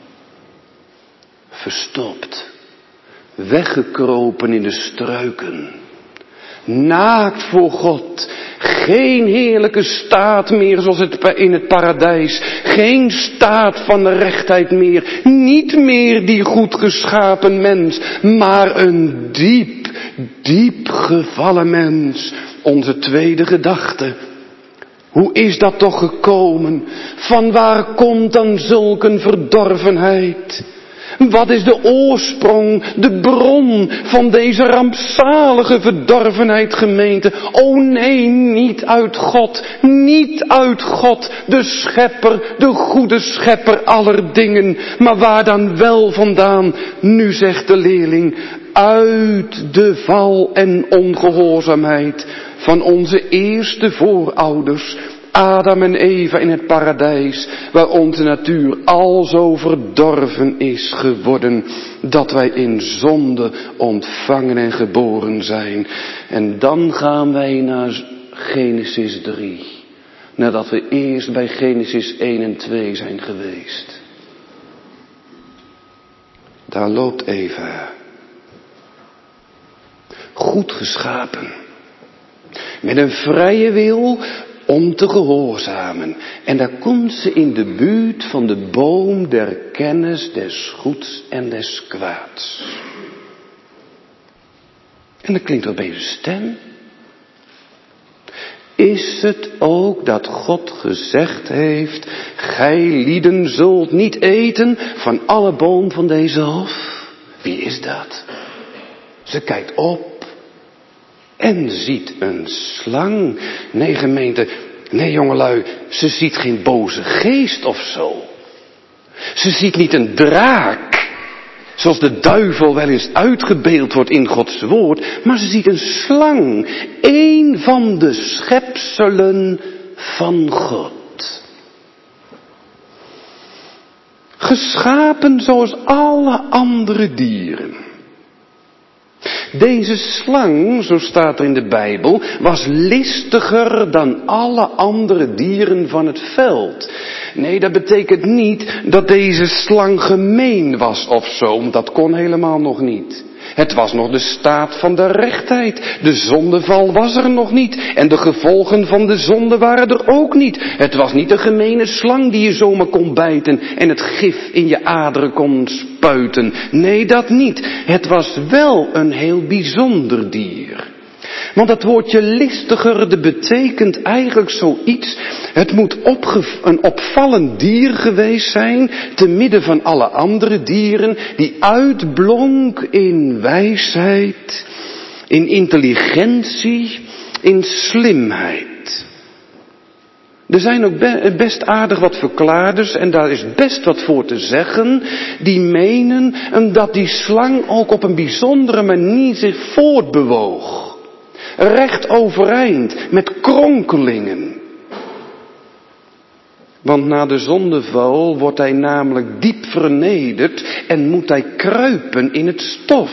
verstopt, weggekropen in de struiken. Naakt voor God, geen heerlijke staat meer zoals het in het paradijs, geen staat van de rechtheid meer, niet meer die goed geschapen mens, maar een diep, diep gevallen mens. Onze tweede gedachte. Hoe is dat toch gekomen? Van waar komt dan zulk een verdorvenheid? Wat is de oorsprong, de bron van deze rampzalige verdorvenheid, gemeente? O nee, niet uit God, niet uit God, de schepper, de goede schepper aller dingen. Maar waar dan wel vandaan? Nu zegt de leerling, uit de val en ongehoorzaamheid van onze eerste voorouders, Adam en Eva in het paradijs, waar onze natuur al zo verdorven is geworden, dat wij in zonde ontvangen en geboren zijn. En dan gaan wij naar Genesis drie, nadat we eerst bij Genesis één en twee zijn geweest. Daar loopt Eva, goed geschapen, met een vrije wil om te gehoorzamen. En daar komt ze in de buurt van de boom der kennis des goeds en des kwaads. En dan klinkt er opeens een stem. Is het ook dat God gezegd heeft, gij lieden zult niet eten van alle boom van deze hof? Wie is dat? Ze kijkt op. En ziet een slang. Nee, gemeente, nee jongelui, ze ziet geen boze geest of zo. Ze ziet niet een draak. Zoals de duivel wel eens uitgebeeld wordt in Gods woord, maar ze ziet een slang, één van de schepselen van God. Geschapen zoals alle andere dieren. Deze slang, zo staat er in de Bijbel, was listiger dan alle andere dieren van het veld. Nee, dat betekent niet dat deze slang gemeen was of zo, dat kon helemaal nog niet. Het was nog de staat van de rechtheid. De zondeval was er nog niet. En de gevolgen van de zonde waren er ook niet. Het was niet een gemene slang die je zomaar kon bijten en het gif in je aderen kon spuiten. Nee, dat niet. Het was wel een heel bijzonder dier. Want dat woordje listiger, dat betekent eigenlijk zoiets. Het moet opge- een opvallend dier geweest zijn, te midden van alle andere dieren, die uitblonk in wijsheid, in intelligentie, in slimheid. Er zijn ook be- best aardig wat verklaarders, en daar is best wat voor te zeggen, die menen dat die slang ook op een bijzondere manier zich voortbewoog. Recht overeind, met kronkelingen. Want na de zondeval wordt hij namelijk diep vernederd en moet hij kruipen in het stof.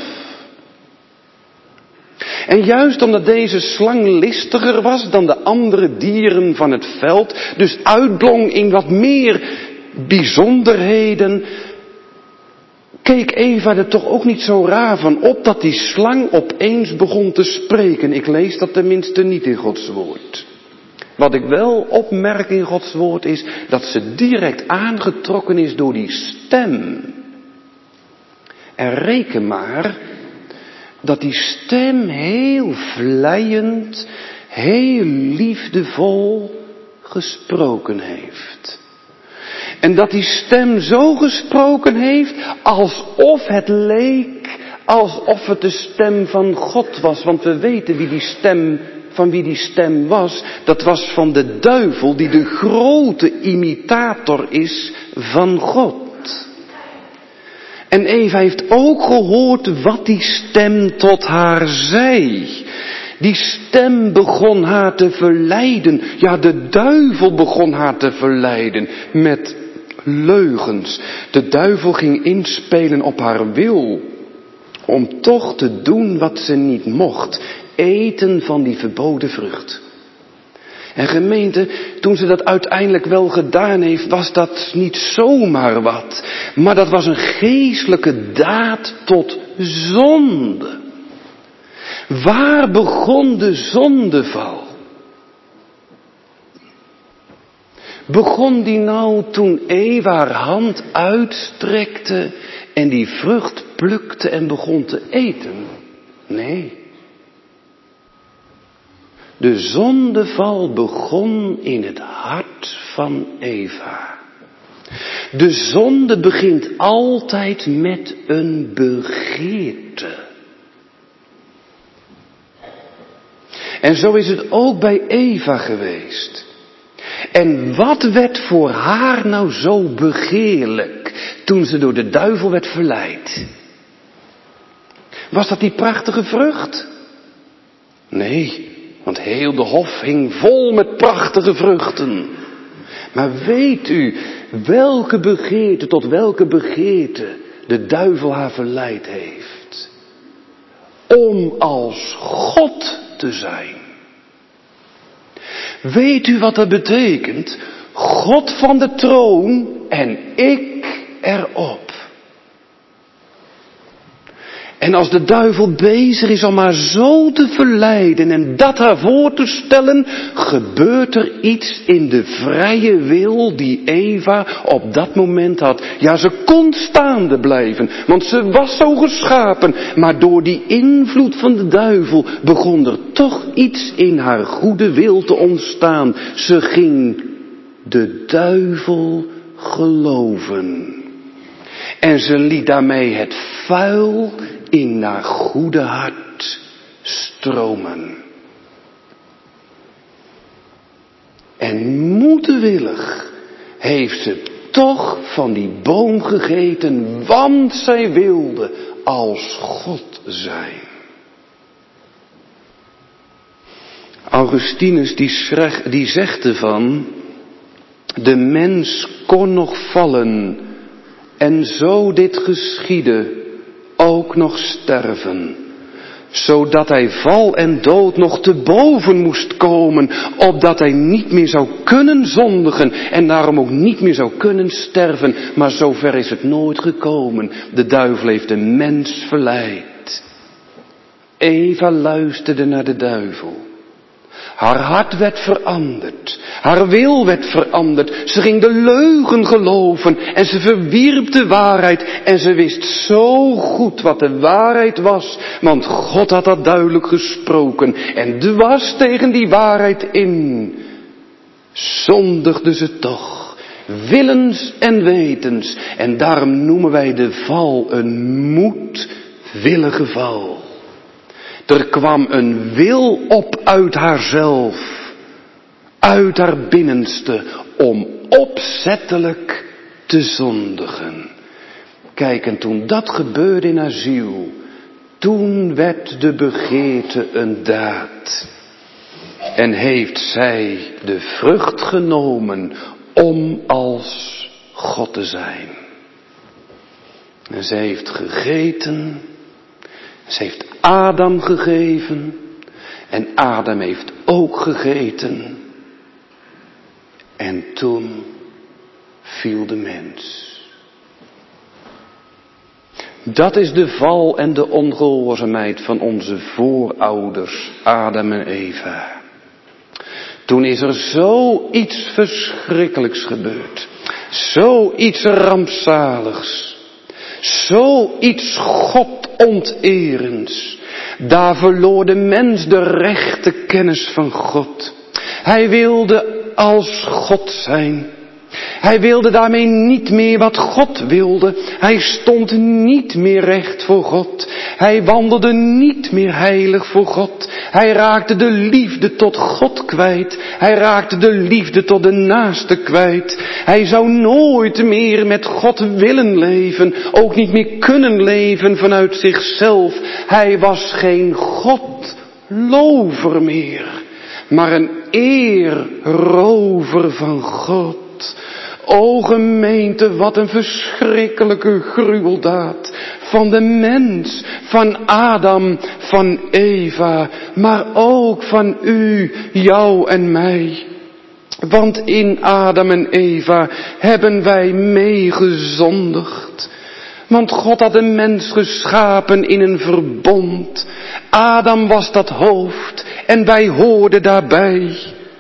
En juist omdat deze slang listiger was dan de andere dieren van het veld, dus uitblonk in wat meer bijzonderheden, keek Eva er toch ook niet zo raar van op dat die slang opeens begon te spreken. Ik lees dat tenminste niet in Gods woord. Wat ik wel opmerk in Gods woord is dat ze direct aangetrokken is door die stem. En reken maar dat die stem heel vleiend, heel liefdevol gesproken heeft. En dat die stem zo gesproken heeft, alsof het leek, alsof het de stem van God was. Want we weten wie die stem, van wie die stem was. Dat was van de duivel, die de grote imitator is van God. En Eva heeft ook gehoord wat die stem tot haar zei. Die stem begon haar te verleiden. Ja, de duivel begon haar te verleiden met leugens. De duivel ging inspelen op haar wil. Om toch te doen wat ze niet mocht. Eten van die verboden vrucht. En gemeente, toen ze dat uiteindelijk wel gedaan heeft, was dat niet zomaar wat. Maar dat was een geestelijke daad tot zonde. Waar begon de zondeval? Begon die nou toen Eva haar hand uitstrekte en die vrucht plukte en begon te eten? Nee. De zondeval begon in het hart van Eva. De zonde begint altijd met een begeerte. En zo is het ook bij Eva geweest. En wat werd voor haar nou zo begeerlijk toen ze door de duivel werd verleid? Was dat die prachtige vrucht? Nee, want heel de hof hing vol met prachtige vruchten. Maar weet u welke begeerte, tot welke begeerte de duivel haar verleid heeft? Om als God te zijn. Weet u wat dat betekent? God van de troon en ik erop. En als de duivel bezig is om haar zo te verleiden en dat haar voor te stellen, gebeurt er iets in de vrije wil die Eva op dat moment had. Ja, ze kon staande blijven, want ze was zo geschapen. Maar door die invloed van de duivel begon er toch iets in haar goede wil te ontstaan. Ze ging de duivel geloven. En ze liet daarmee het vuil in haar goede hart stromen. En moedwillig heeft ze toch van die boom gegeten, want zij wilde als God zijn. Augustinus die, schreg, die zegt ervan, de mens kon nog vallen en zo dit geschiedde ook nog sterven, zodat hij val en dood nog te boven moest komen, opdat hij niet meer zou kunnen zondigen en daarom ook niet meer zou kunnen sterven. Maar zover is het nooit gekomen. De duivel heeft de mens verleid. Eva luisterde naar de duivel. Haar hart werd veranderd. Haar wil werd veranderd. Ze ging de leugen geloven en ze verwierp de waarheid. En ze wist zo goed wat de waarheid was. Want God had dat duidelijk gesproken. En dwars tegen die waarheid in zondigde ze toch. Willens en wetens. En daarom noemen wij de val een moedwillige val. Er kwam een wil op uit haarzelf, uit haar binnenste, om opzettelijk te zondigen. Kijk, en toen dat gebeurde in haar ziel, toen werd de begeerte een daad. En heeft zij de vrucht genomen om als God te zijn. En zij heeft gegeten. Ze heeft Adam gegeven en Adam heeft ook gegeten. En toen viel de mens. Dat is de val en de ongehoorzaamheid van onze voorouders Adam en Eva. Toen is er zoiets verschrikkelijks gebeurd. Zoiets rampzaligs. Zoiets godonterends. Daar verloor de mens de rechte kennis van God. Hij wilde als God zijn. Hij wilde daarmee niet meer wat God wilde. Hij stond niet meer recht voor God. Hij wandelde niet meer heilig voor God. Hij raakte de liefde tot God kwijt. Hij raakte de liefde tot de naaste kwijt. Hij zou nooit meer met God willen leven. Ook niet meer kunnen leven vanuit zichzelf. Hij was geen Godlover meer. Maar een eerrover van God. O gemeente, wat een verschrikkelijke gruweldaad van de mens, van Adam, van Eva, maar ook van u, jou en mij. Want in Adam en Eva hebben wij meegezondigd. Want God had een mens geschapen in een verbond. Adam was dat hoofd en wij hoorden daarbij.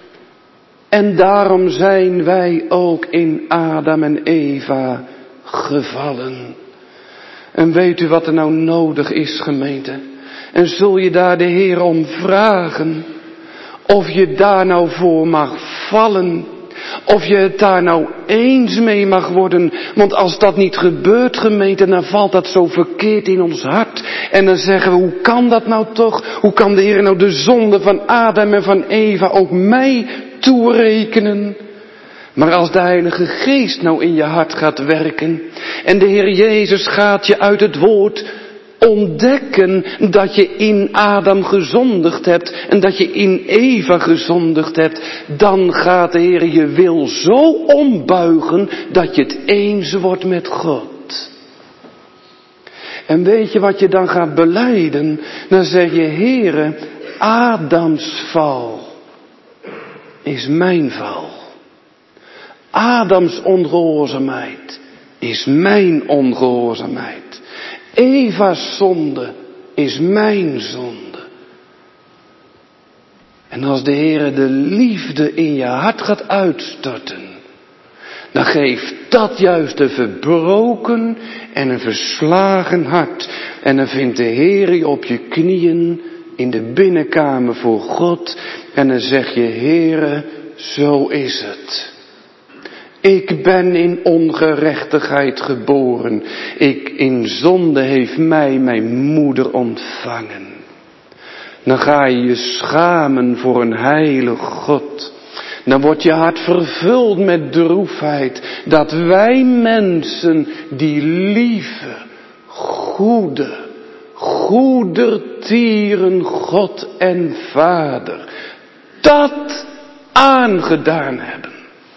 En daarom zijn wij ook in Adam en Eva gevallen. En weet u wat er nou nodig is, gemeente? En zul je daar de Heer om vragen? Of je daar nou voor mag vallen? Of je het daar nou eens mee mag worden? Want als dat niet gebeurt, gemeente, dan valt dat zo verkeerd in ons hart. En dan zeggen we, hoe kan dat nou toch? Hoe kan de Heer nou de zonde van Adam en van Eva ook mij toerekenen? Maar als de Heilige Geest nou in je hart gaat werken en de Heer Jezus gaat je uit het woord ontdekken dat je in Adam gezondigd hebt en dat je in Eva gezondigd hebt, dan gaat de Heer je wil zo ombuigen dat je het eens wordt met God. En weet je wat je dan gaat belijden? Dan zeg je, Heere, Adams val is mijn val. Adams ongehoorzaamheid is mijn ongehoorzaamheid. Eva's zonde is mijn zonde. En als de Heere de liefde in je hart gaat uitstorten, dan geeft dat juist een verbroken en een verslagen hart. En dan vindt de Heere je op je knieën in de binnenkamer voor God. En dan zeg je, Heere, zo is het. Ik ben in ongerechtigheid geboren. Ik in zonde heeft mij mijn moeder ontvangen. Dan ga je je schamen voor een heilig God. Dan wordt je hart vervuld met droefheid dat wij mensen die lieve, goede, goedertieren God en Vader dat aangedaan hebben.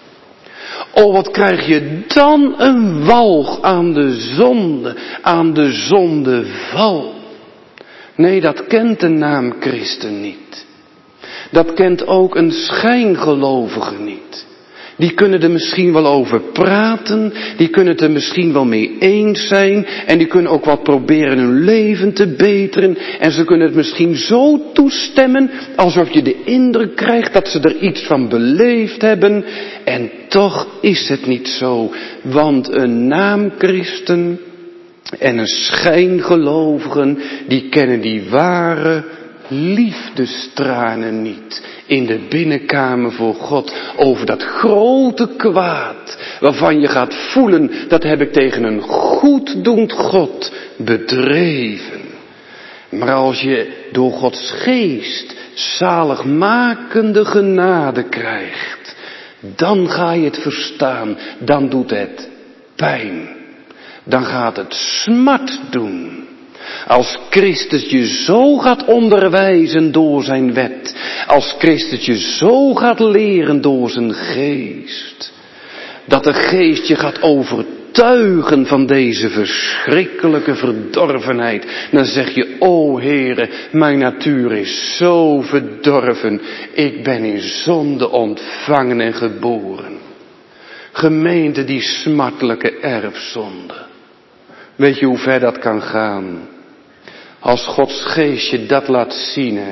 Oh, wat krijg je dan een walg aan de zonde, aan de zondeval. Nee, dat kent de naam Christen niet. Dat kent ook een schijngelovige niet. Die kunnen er misschien wel over praten, die kunnen het er misschien wel mee eens zijn en die kunnen ook wat proberen hun leven te beteren en ze kunnen het misschien zo toestemmen alsof je de indruk krijgt dat ze er iets van beleefd hebben en toch is het niet zo, want een naamchristen en een schijngelovigen die kennen die ware liefdestranen niet in de binnenkamer voor God over dat grote kwaad waarvan je gaat voelen dat heb ik tegen een goeddoend God bedreven. Maar als je door Gods geest zaligmakende genade krijgt, dan ga je het verstaan, dan doet het pijn, dan gaat het smart doen. Als Christus je zo gaat onderwijzen door zijn wet. Als Christus je zo gaat leren door zijn geest. Dat de geest je gaat overtuigen van deze verschrikkelijke verdorvenheid. Dan zeg je, o Heere, mijn natuur is zo verdorven. Ik ben in zonde ontvangen en geboren. Gemeente, die smartelijke erfzonde. Weet je hoe ver dat kan gaan? Als Gods geest je dat laat zien, hè?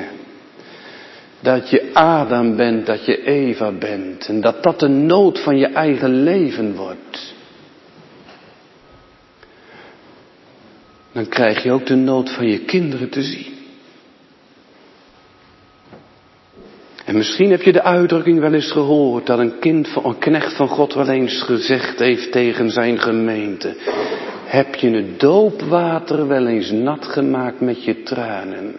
Dat je Adam bent, dat je Eva bent. En dat dat de nood van je eigen leven wordt. Dan krijg je ook de nood van je kinderen te zien. En misschien heb je de uitdrukking wel eens gehoord dat een kind van een knecht van God wel eens gezegd heeft tegen zijn gemeente. Heb je het doopwater wel eens nat gemaakt met je tranen?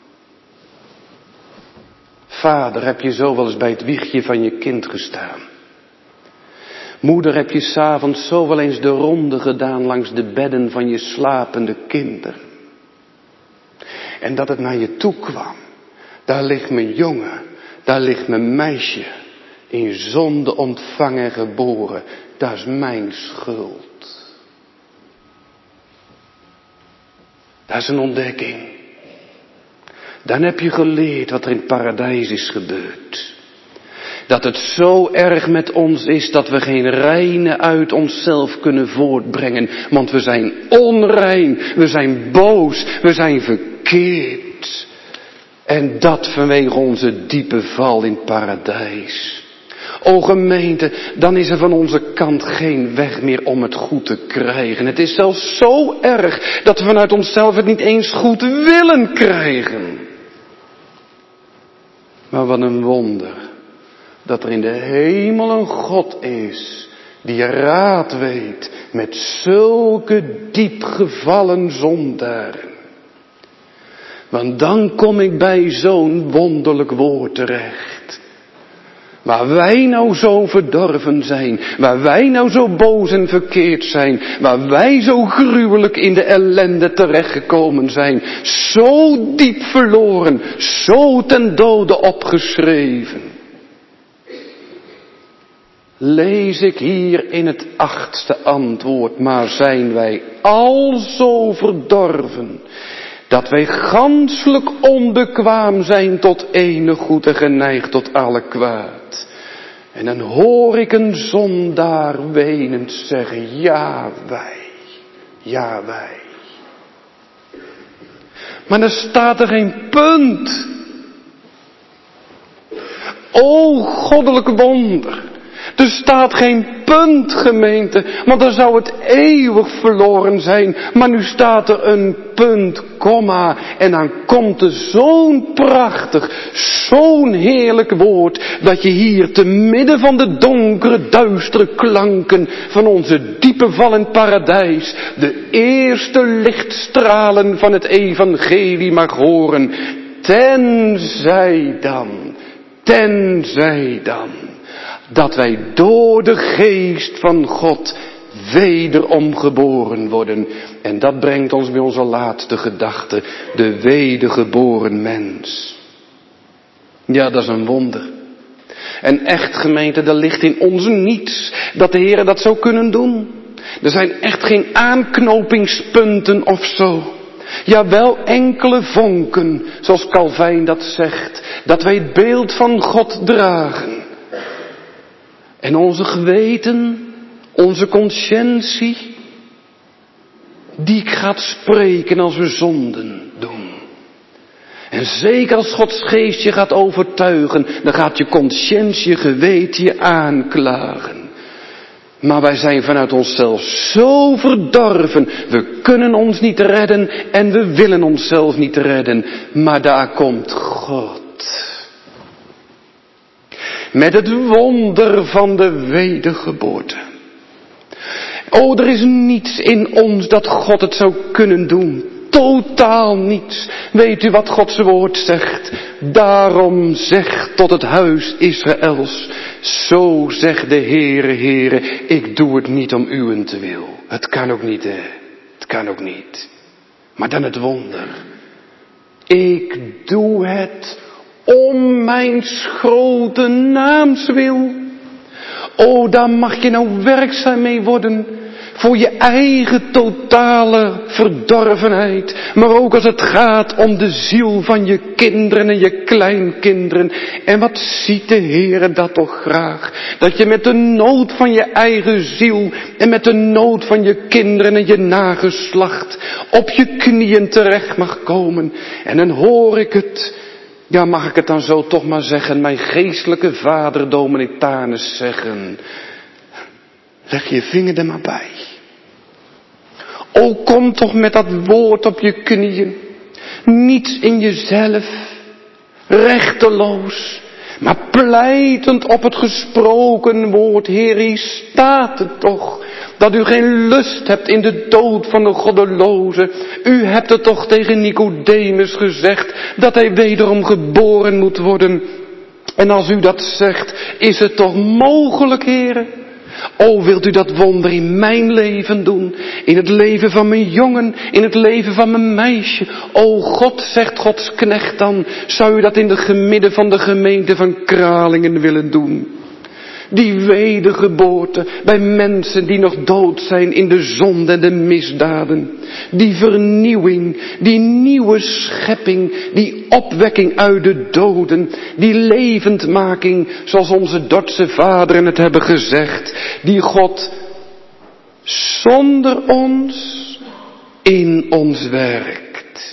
Vader, heb je zo wel eens bij het wiegje van je kind gestaan? Moeder, heb je 's avonds zo wel eens de ronde gedaan langs de bedden van je slapende kinderen? En dat het naar je toe kwam. Daar ligt mijn jongen, daar ligt mijn meisje, in zonde ontvangen en geboren. Dat is mijn schuld. Dat is een ontdekking. Dan heb je geleerd wat er in het paradijs is gebeurd. Dat het zo erg met ons is dat we geen reine uit onszelf kunnen voortbrengen. Want we zijn onrein, we zijn boos, we zijn verkeerd. En dat vanwege onze diepe val in het paradijs. O gemeente, dan is er van onze kant geen weg meer om het goed te krijgen. Het is zelfs zo erg dat we vanuit onszelf het niet eens goed willen krijgen. Maar wat een wonder dat er in de hemel een God is die raad weet met zulke diep gevallen zondaren. Want dan kom ik bij zo'n wonderlijk woord terecht. Waar wij nou zo verdorven zijn, waar wij nou zo boos en verkeerd zijn, waar wij zo gruwelijk in de ellende terechtgekomen zijn, zo diep verloren, zo ten dode opgeschreven. Lees ik hier in het achtste antwoord, maar zijn wij al zo verdorven, dat wij ganselijk onbekwaam zijn tot enig goed en geneigd tot alle kwaad. En dan hoor ik een zondaar wenend zeggen, ja wij, ja wij. Maar dan staat er geen punt. O goddelijk wonder. Er staat geen punt, gemeente, want dan zou het eeuwig verloren zijn. Maar nu staat er een punt, komma, en dan komt er zo'n prachtig, zo'n heerlijk woord, dat je hier te midden van de donkere, duistere klanken van onze diepe val in het paradijs, de eerste lichtstralen van het evangelie mag horen. Tenzij dan, tenzij dan. Dat wij door de geest van God wederom geboren worden. En dat brengt ons bij onze laatste gedachte. De wedergeboren mens. Ja, dat is een wonder. En echt gemeente, er ligt in ons niets dat de Heer dat zou kunnen doen. Er zijn echt geen aanknopingspunten of zo. Ja, wel enkele vonken, zoals Calvijn dat zegt, dat wij het beeld van God dragen. En onze geweten, onze conscientie, die gaat spreken als we zonden doen. En zeker als Gods geest je gaat overtuigen, dan gaat je conscientie, je geweten je aanklagen. Maar wij zijn vanuit onszelf zo verdorven. We kunnen ons niet redden en we willen onszelf niet redden. Maar daar komt God. Met het wonder van de wedergeboorte. O, er is niets in ons dat God het zou kunnen doen. Totaal niets. Weet u wat Gods woord zegt? Daarom zegt tot het huis Israëls. Zo zegt de Heere, Heere, ik doe het niet om uwentwil. Het kan ook niet, hè. Het kan ook niet. Maar dan het wonder. Ik doe het om mijn grote naams wil. O, daar mag je nou werkzaam mee worden. Voor je eigen totale verdorvenheid. Maar ook als het gaat om de ziel van je kinderen en je kleinkinderen. En wat ziet de Heere dat toch graag. Dat je met de nood van je eigen ziel. En met de nood van je kinderen en je nageslacht. Op je knieën terecht mag komen. En dan hoor ik het. Ja, mag ik het dan zo toch maar zeggen. Mijn geestelijke vader Dominitanus zeggen. Leg je vinger er maar bij. O, kom toch met dat woord op je knieën. Niets in jezelf. Rechteloos. Maar pleitend op het gesproken woord. Heer, hier staat het toch. Dat u geen lust hebt in de dood van de goddeloze. U hebt het toch tegen Nicodemus gezegd. Dat hij wederom geboren moet worden. En als u dat zegt, is het toch mogelijk, Heere? O, wilt u dat wonder in mijn leven doen? In het leven van mijn jongen, in het leven van mijn meisje. O, God, zegt Gods knecht dan, zou u dat in de midden van de gemeente van Kralingen willen doen? Die wedergeboorte bij mensen die nog dood zijn in de zonde en de misdaden. Die vernieuwing, die nieuwe schepping, die opwekking uit de doden. Die levendmaking, zoals onze Dordtse vaderen het hebben gezegd. Die God zonder ons in ons werkt.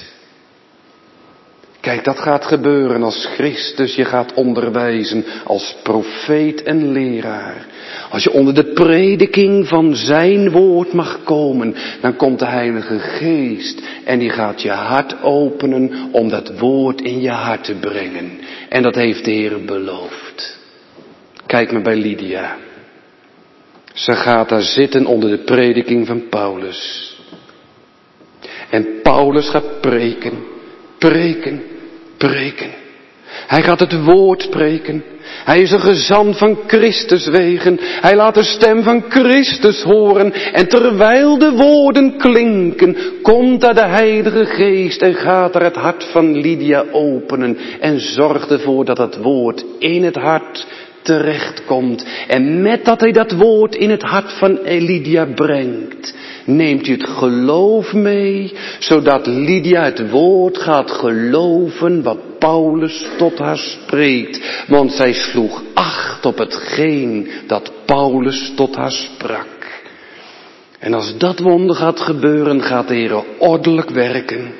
Kijk, dat gaat gebeuren als Christus je gaat onderwijzen als profeet en leraar. Als je onder de prediking van zijn woord mag komen, dan komt de Heilige Geest en die gaat je hart openen om dat woord in je hart te brengen. En dat heeft de Heer beloofd. Kijk maar bij Lydia. Ze gaat daar zitten onder de prediking van Paulus. En Paulus gaat preken, preken, preken. Hij gaat het woord spreken. Hij is een gezant van Christus wegen. Hij laat de stem van Christus horen. En terwijl de woorden klinken, komt daar de Heilige Geest en gaat er het hart van Lydia openen. En zorgt ervoor dat het woord in het hart terechtkomt. En met dat hij dat woord in het hart van Lydia brengt, neemt u het geloof mee, zodat Lydia het woord gaat geloven wat Paulus tot haar spreekt. Want zij sloeg acht op hetgeen dat Paulus tot haar sprak. En als dat wonder gaat gebeuren, gaat de Heer ordelijk werken.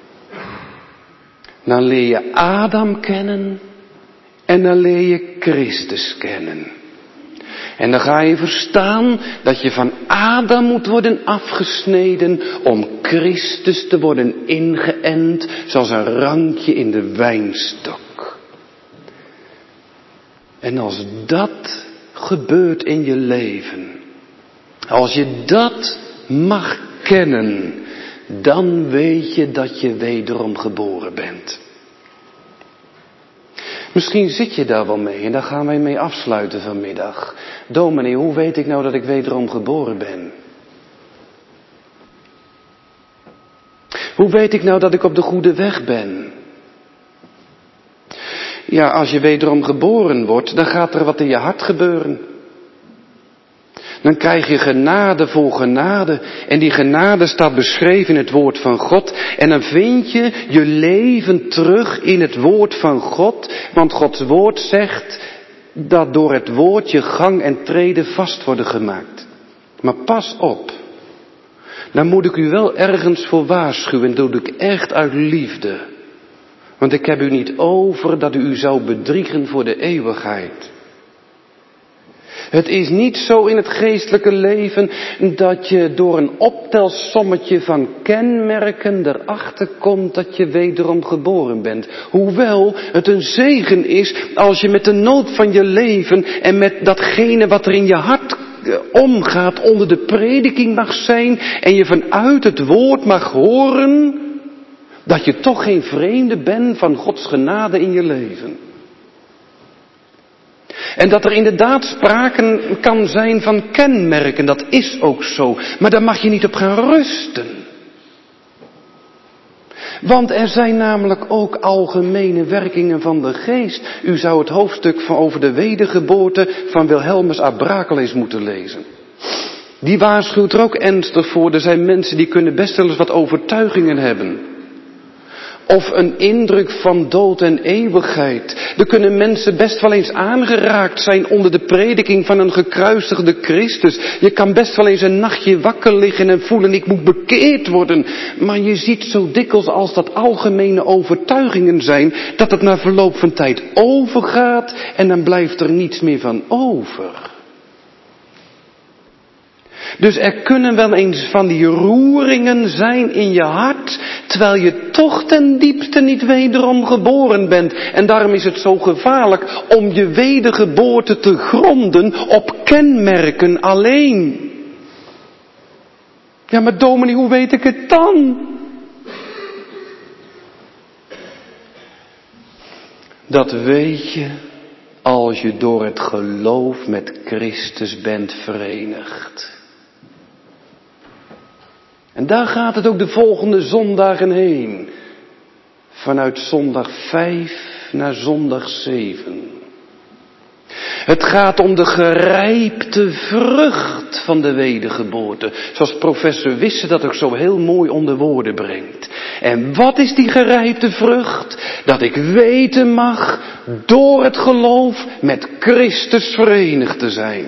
Dan leer je Adam kennen en dan leer je Christus kennen. En dan ga je verstaan dat je van Adam moet worden afgesneden om Christus te worden ingeënt, zoals een rankje in de wijnstok. En als dat gebeurt in je leven, als je dat mag kennen, dan weet je dat je wederom geboren bent. Misschien zit je daar wel mee en daar gaan wij mee afsluiten vanmiddag. Dominee, hoe weet ik nou dat ik wederom geboren ben? Hoe weet ik nou dat ik op de goede weg ben? Ja, als je wederom geboren wordt, dan gaat er wat in je hart gebeuren. Dan krijg je genade voor genade. En die genade staat beschreven in het woord van God. En dan vind je je leven terug in het woord van God. Want Gods woord zegt dat door het woord je gang en treden vast worden gemaakt. Maar pas op. Dan moet ik u wel ergens voor waarschuwen. En dat doe ik echt uit liefde. Want ik heb u niet over dat u u zou bedriegen voor de eeuwigheid. Het is niet zo in het geestelijke leven dat je door een optelsommetje van kenmerken erachter komt dat je wederom geboren bent. Hoewel het een zegen is als je met de nood van je leven en met datgene wat er in je hart omgaat onder de prediking mag zijn en je vanuit het woord mag horen dat je toch geen vreemde bent van Gods genade in je leven. En dat er inderdaad sprake kan zijn van kenmerken, dat is ook zo. Maar daar mag je niet op gaan rusten. Want er zijn namelijk ook algemene werkingen van de geest. U zou het hoofdstuk van over de wedergeboorte van Wilhelmus à Brakel eens moeten lezen. Die waarschuwt er ook ernstig voor. Er zijn mensen die kunnen best wel eens wat overtuigingen hebben. Of een indruk van dood en eeuwigheid. Er kunnen mensen best wel eens aangeraakt zijn onder de prediking van een gekruisigde Christus. Je kan best wel eens een nachtje wakker liggen en voelen ik moet bekeerd worden. Maar je ziet zo dikwijls als dat algemene overtuigingen zijn, dat het na verloop van tijd overgaat en dan blijft er niets meer van over. Dus er kunnen wel eens van die roeringen zijn in je hart, terwijl je toch ten diepste niet wederom geboren bent. En daarom is het zo gevaarlijk om je wedergeboorte te gronden op kenmerken alleen. Ja, maar dominee, hoe weet ik het dan? Dat weet je als je door het geloof met Christus bent verenigd. En daar gaat het ook de volgende zondagen heen. Vanuit zondag vijf naar zondag zeven. Het gaat om de gerijpte vrucht van de wedergeboorte. Zoals professor Wisse dat ook zo heel mooi onder woorden brengt. En wat is die gerijpte vrucht? Dat ik weten mag door het geloof met Christus verenigd te zijn.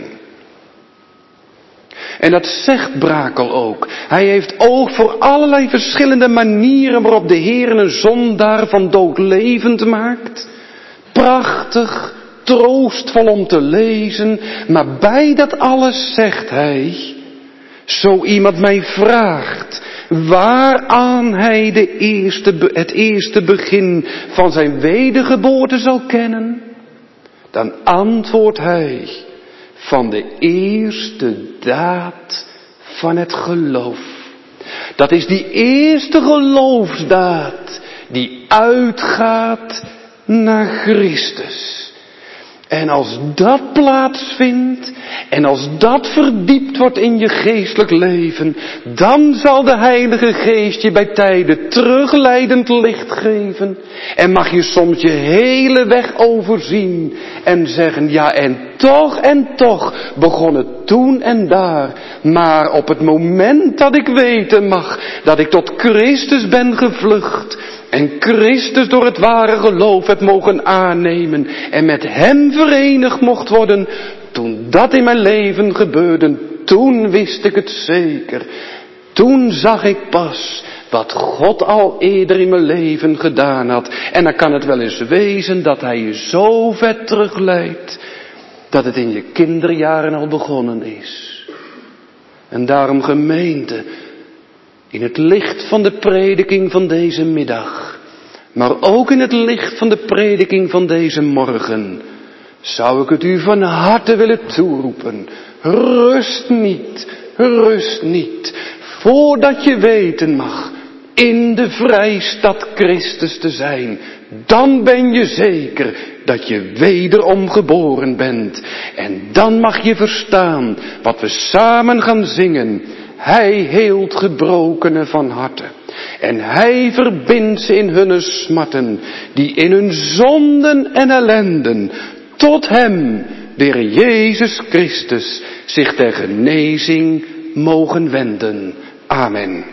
En dat zegt Brakel ook. Hij heeft oog voor allerlei verschillende manieren waarop de Heer een zondaar van dood levend maakt. Prachtig, troostvol om te lezen. Maar bij dat alles zegt hij, zo iemand mij vraagt waaraan hij de eerste, het eerste begin van zijn wedergeboorte zal kennen, dan antwoordt hij, van de eerste daad van het geloof. Dat is die eerste geloofsdaad die uitgaat naar Christus. En als dat plaatsvindt en als dat verdiept wordt in je geestelijk leven, dan zal de Heilige Geest je bij tijden terugleidend licht geven. En mag je soms je hele weg overzien en zeggen, ja en toch en toch begon het toen en daar. Maar op het moment dat ik weten mag dat ik tot Christus ben gevlucht en Christus door het ware geloof heb mogen aannemen en met hem verenigd mocht worden, toen dat in mijn leven gebeurde, toen wist ik het zeker. Toen zag ik pas wat God al eerder in mijn leven gedaan had. En dan kan het wel eens wezen dat hij je zo ver terugleidt dat het in je kinderjaren al begonnen is. En daarom gemeente, in het licht van de prediking van deze middag, maar ook in het licht van de prediking van deze morgen, zou ik het u van harte willen toeroepen. Rust niet, rust niet, voordat je weten mag, in de vrijstad Christus te zijn, dan ben je zeker dat je wederom geboren bent. En dan mag je verstaan wat we samen gaan zingen. Hij heelt gebrokenen van harte. En hij verbindt ze in hunne smarten, die in hun zonden en ellenden tot hem, de Heer Jezus Christus, zich ter genezing mogen wenden. Amen.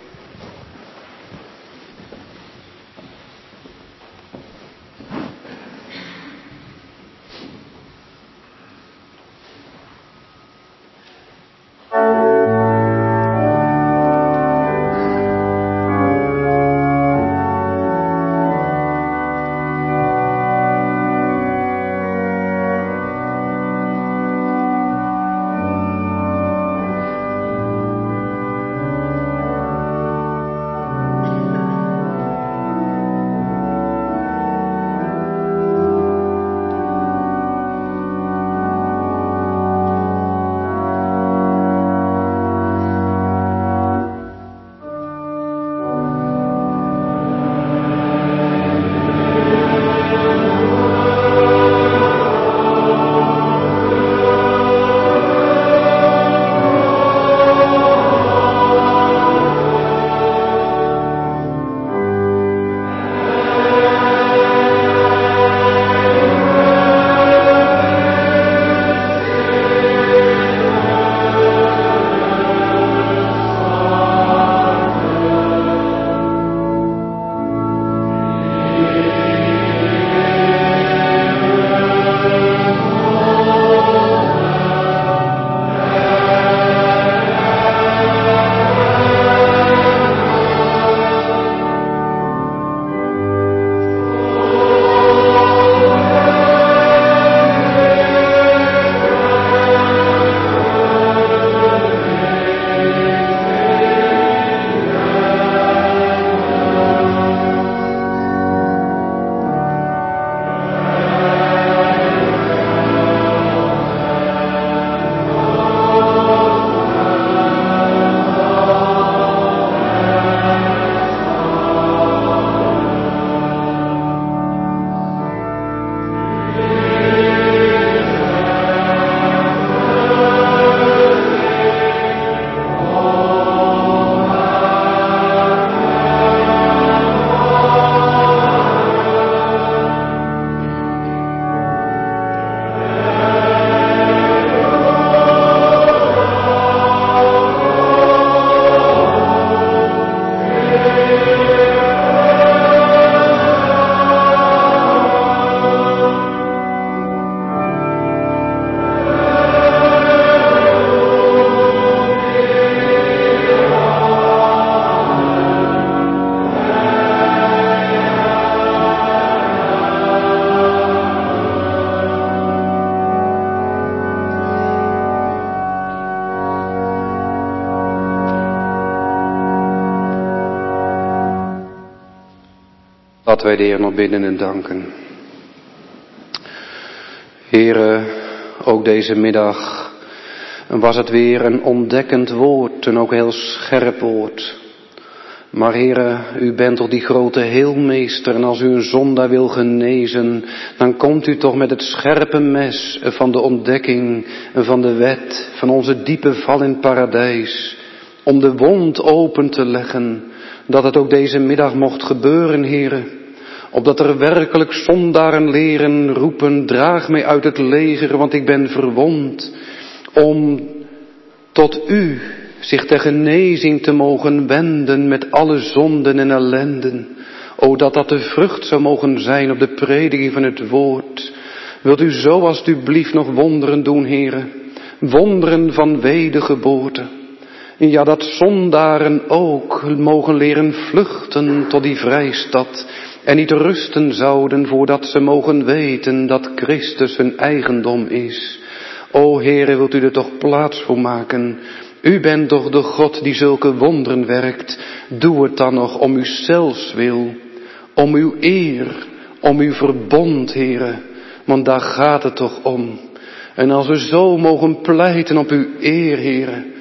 Laten wij de Heer nog bidden en danken. Heere, ook deze middag was het weer een ontdekkend woord, en ook heel scherp woord. Maar Heere, u bent toch die grote heelmeester, en als u een zondaar wil genezen, dan komt u toch met het scherpe mes van de ontdekking van de wet, van onze diepe val in het paradijs, om de wond open te leggen, dat het ook deze middag mocht gebeuren, Heere. Opdat er werkelijk zondaren leren roepen, draag mij uit het leger, want ik ben verwond, om tot u zich ter genezing te mogen wenden met alle zonden en ellenden. O, dat dat de vrucht zou mogen zijn op de prediking van het woord. Wilt u zo alstublieft nog wonderen doen, Heere, wonderen van wedergeboorte. Ja, dat zondaren ook mogen leren vluchten tot die vrijstad en niet rusten zouden voordat ze mogen weten dat Christus hun eigendom is. O Heere, wilt u er toch plaats voor maken? U bent toch de God die zulke wonderen werkt. Doe het dan nog om uzelfs wil, om uw eer, om uw verbond, Heere. Want daar gaat het toch om. En als we zo mogen pleiten op uw eer, Heere.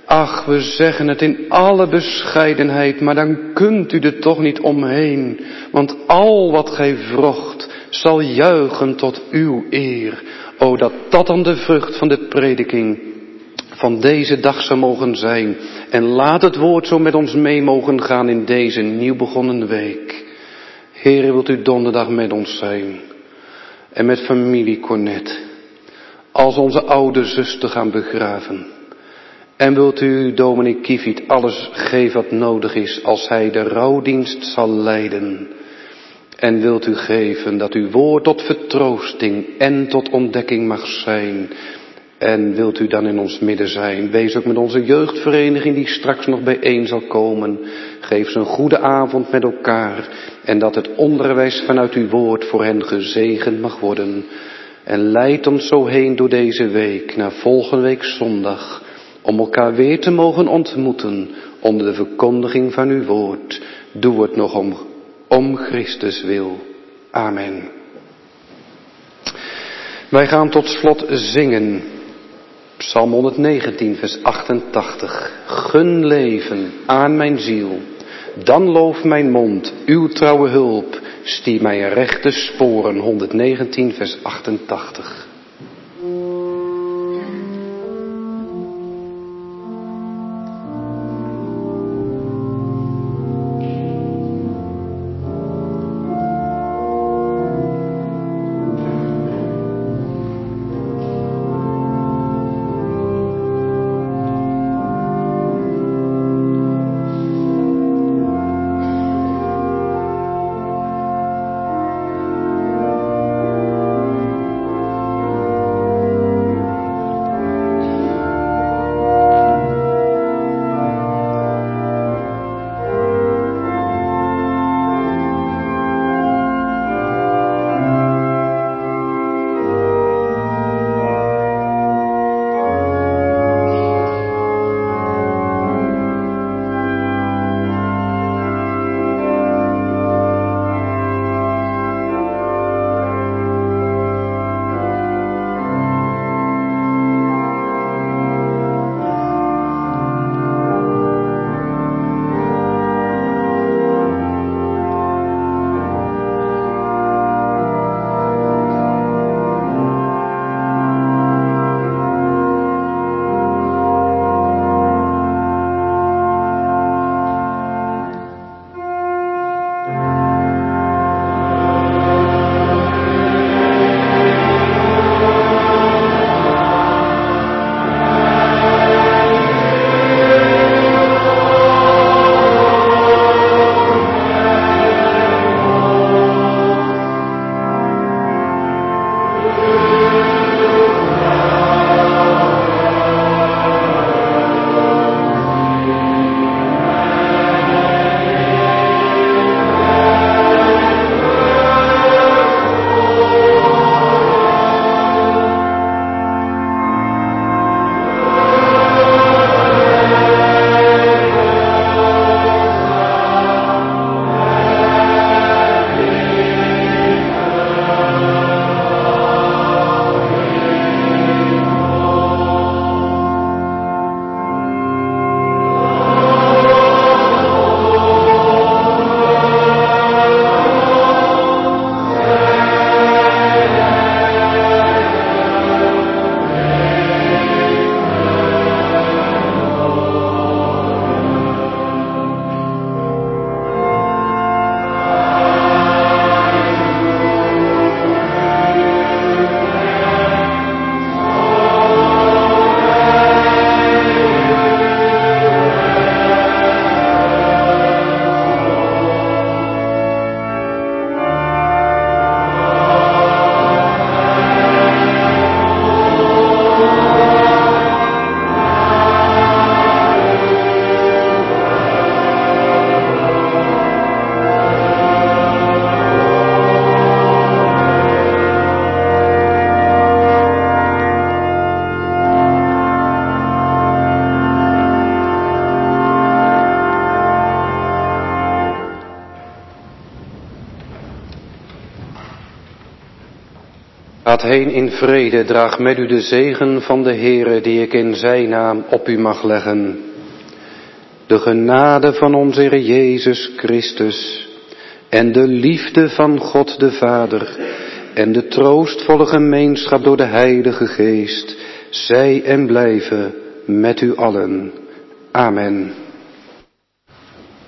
Ach, we zeggen het in alle bescheidenheid, maar dan kunt u er toch niet omheen. Want al wat gij vrocht, zal juichen tot uw eer. O, dat dat dan de vrucht van de prediking van deze dag zou mogen zijn. En laat het woord zo met ons mee mogen gaan in deze nieuw begonnen week. Heere, wilt u donderdag met ons zijn. En met familie Cornet. Als onze oude zuster gaan begraven. En wilt u dominee Kiefiet alles geven wat nodig is als hij de rouwdienst zal leiden. En wilt u geven dat uw woord tot vertroosting en tot ontdekking mag zijn. En wilt u dan in ons midden zijn. Wees ook met onze jeugdvereniging die straks nog bijeen zal komen. Geef ze een goede avond met elkaar. En dat het onderwijs vanuit uw woord voor hen gezegend mag worden. En leid ons zo heen door deze week naar volgende week zondag. Om elkaar weer te mogen ontmoeten onder de verkondiging van uw woord. Doe het nog om, om Christus wil. Amen. Wij gaan tot slot zingen. Psalm honderdnegentien, vers achtentachtig. Gun leven aan mijn ziel. Dan loof mijn mond uw trouwe hulp. Stier mij rechte sporen. honderdnegentien, vers achtentachtig. Gaat heen in vrede, draag met u de zegen van de Heere die ik in zijn naam op u mag leggen. De genade van onze Heer Jezus Christus en de liefde van God de Vader en de troostvolle gemeenschap door de Heilige Geest, zij en blijven met u allen. Amen.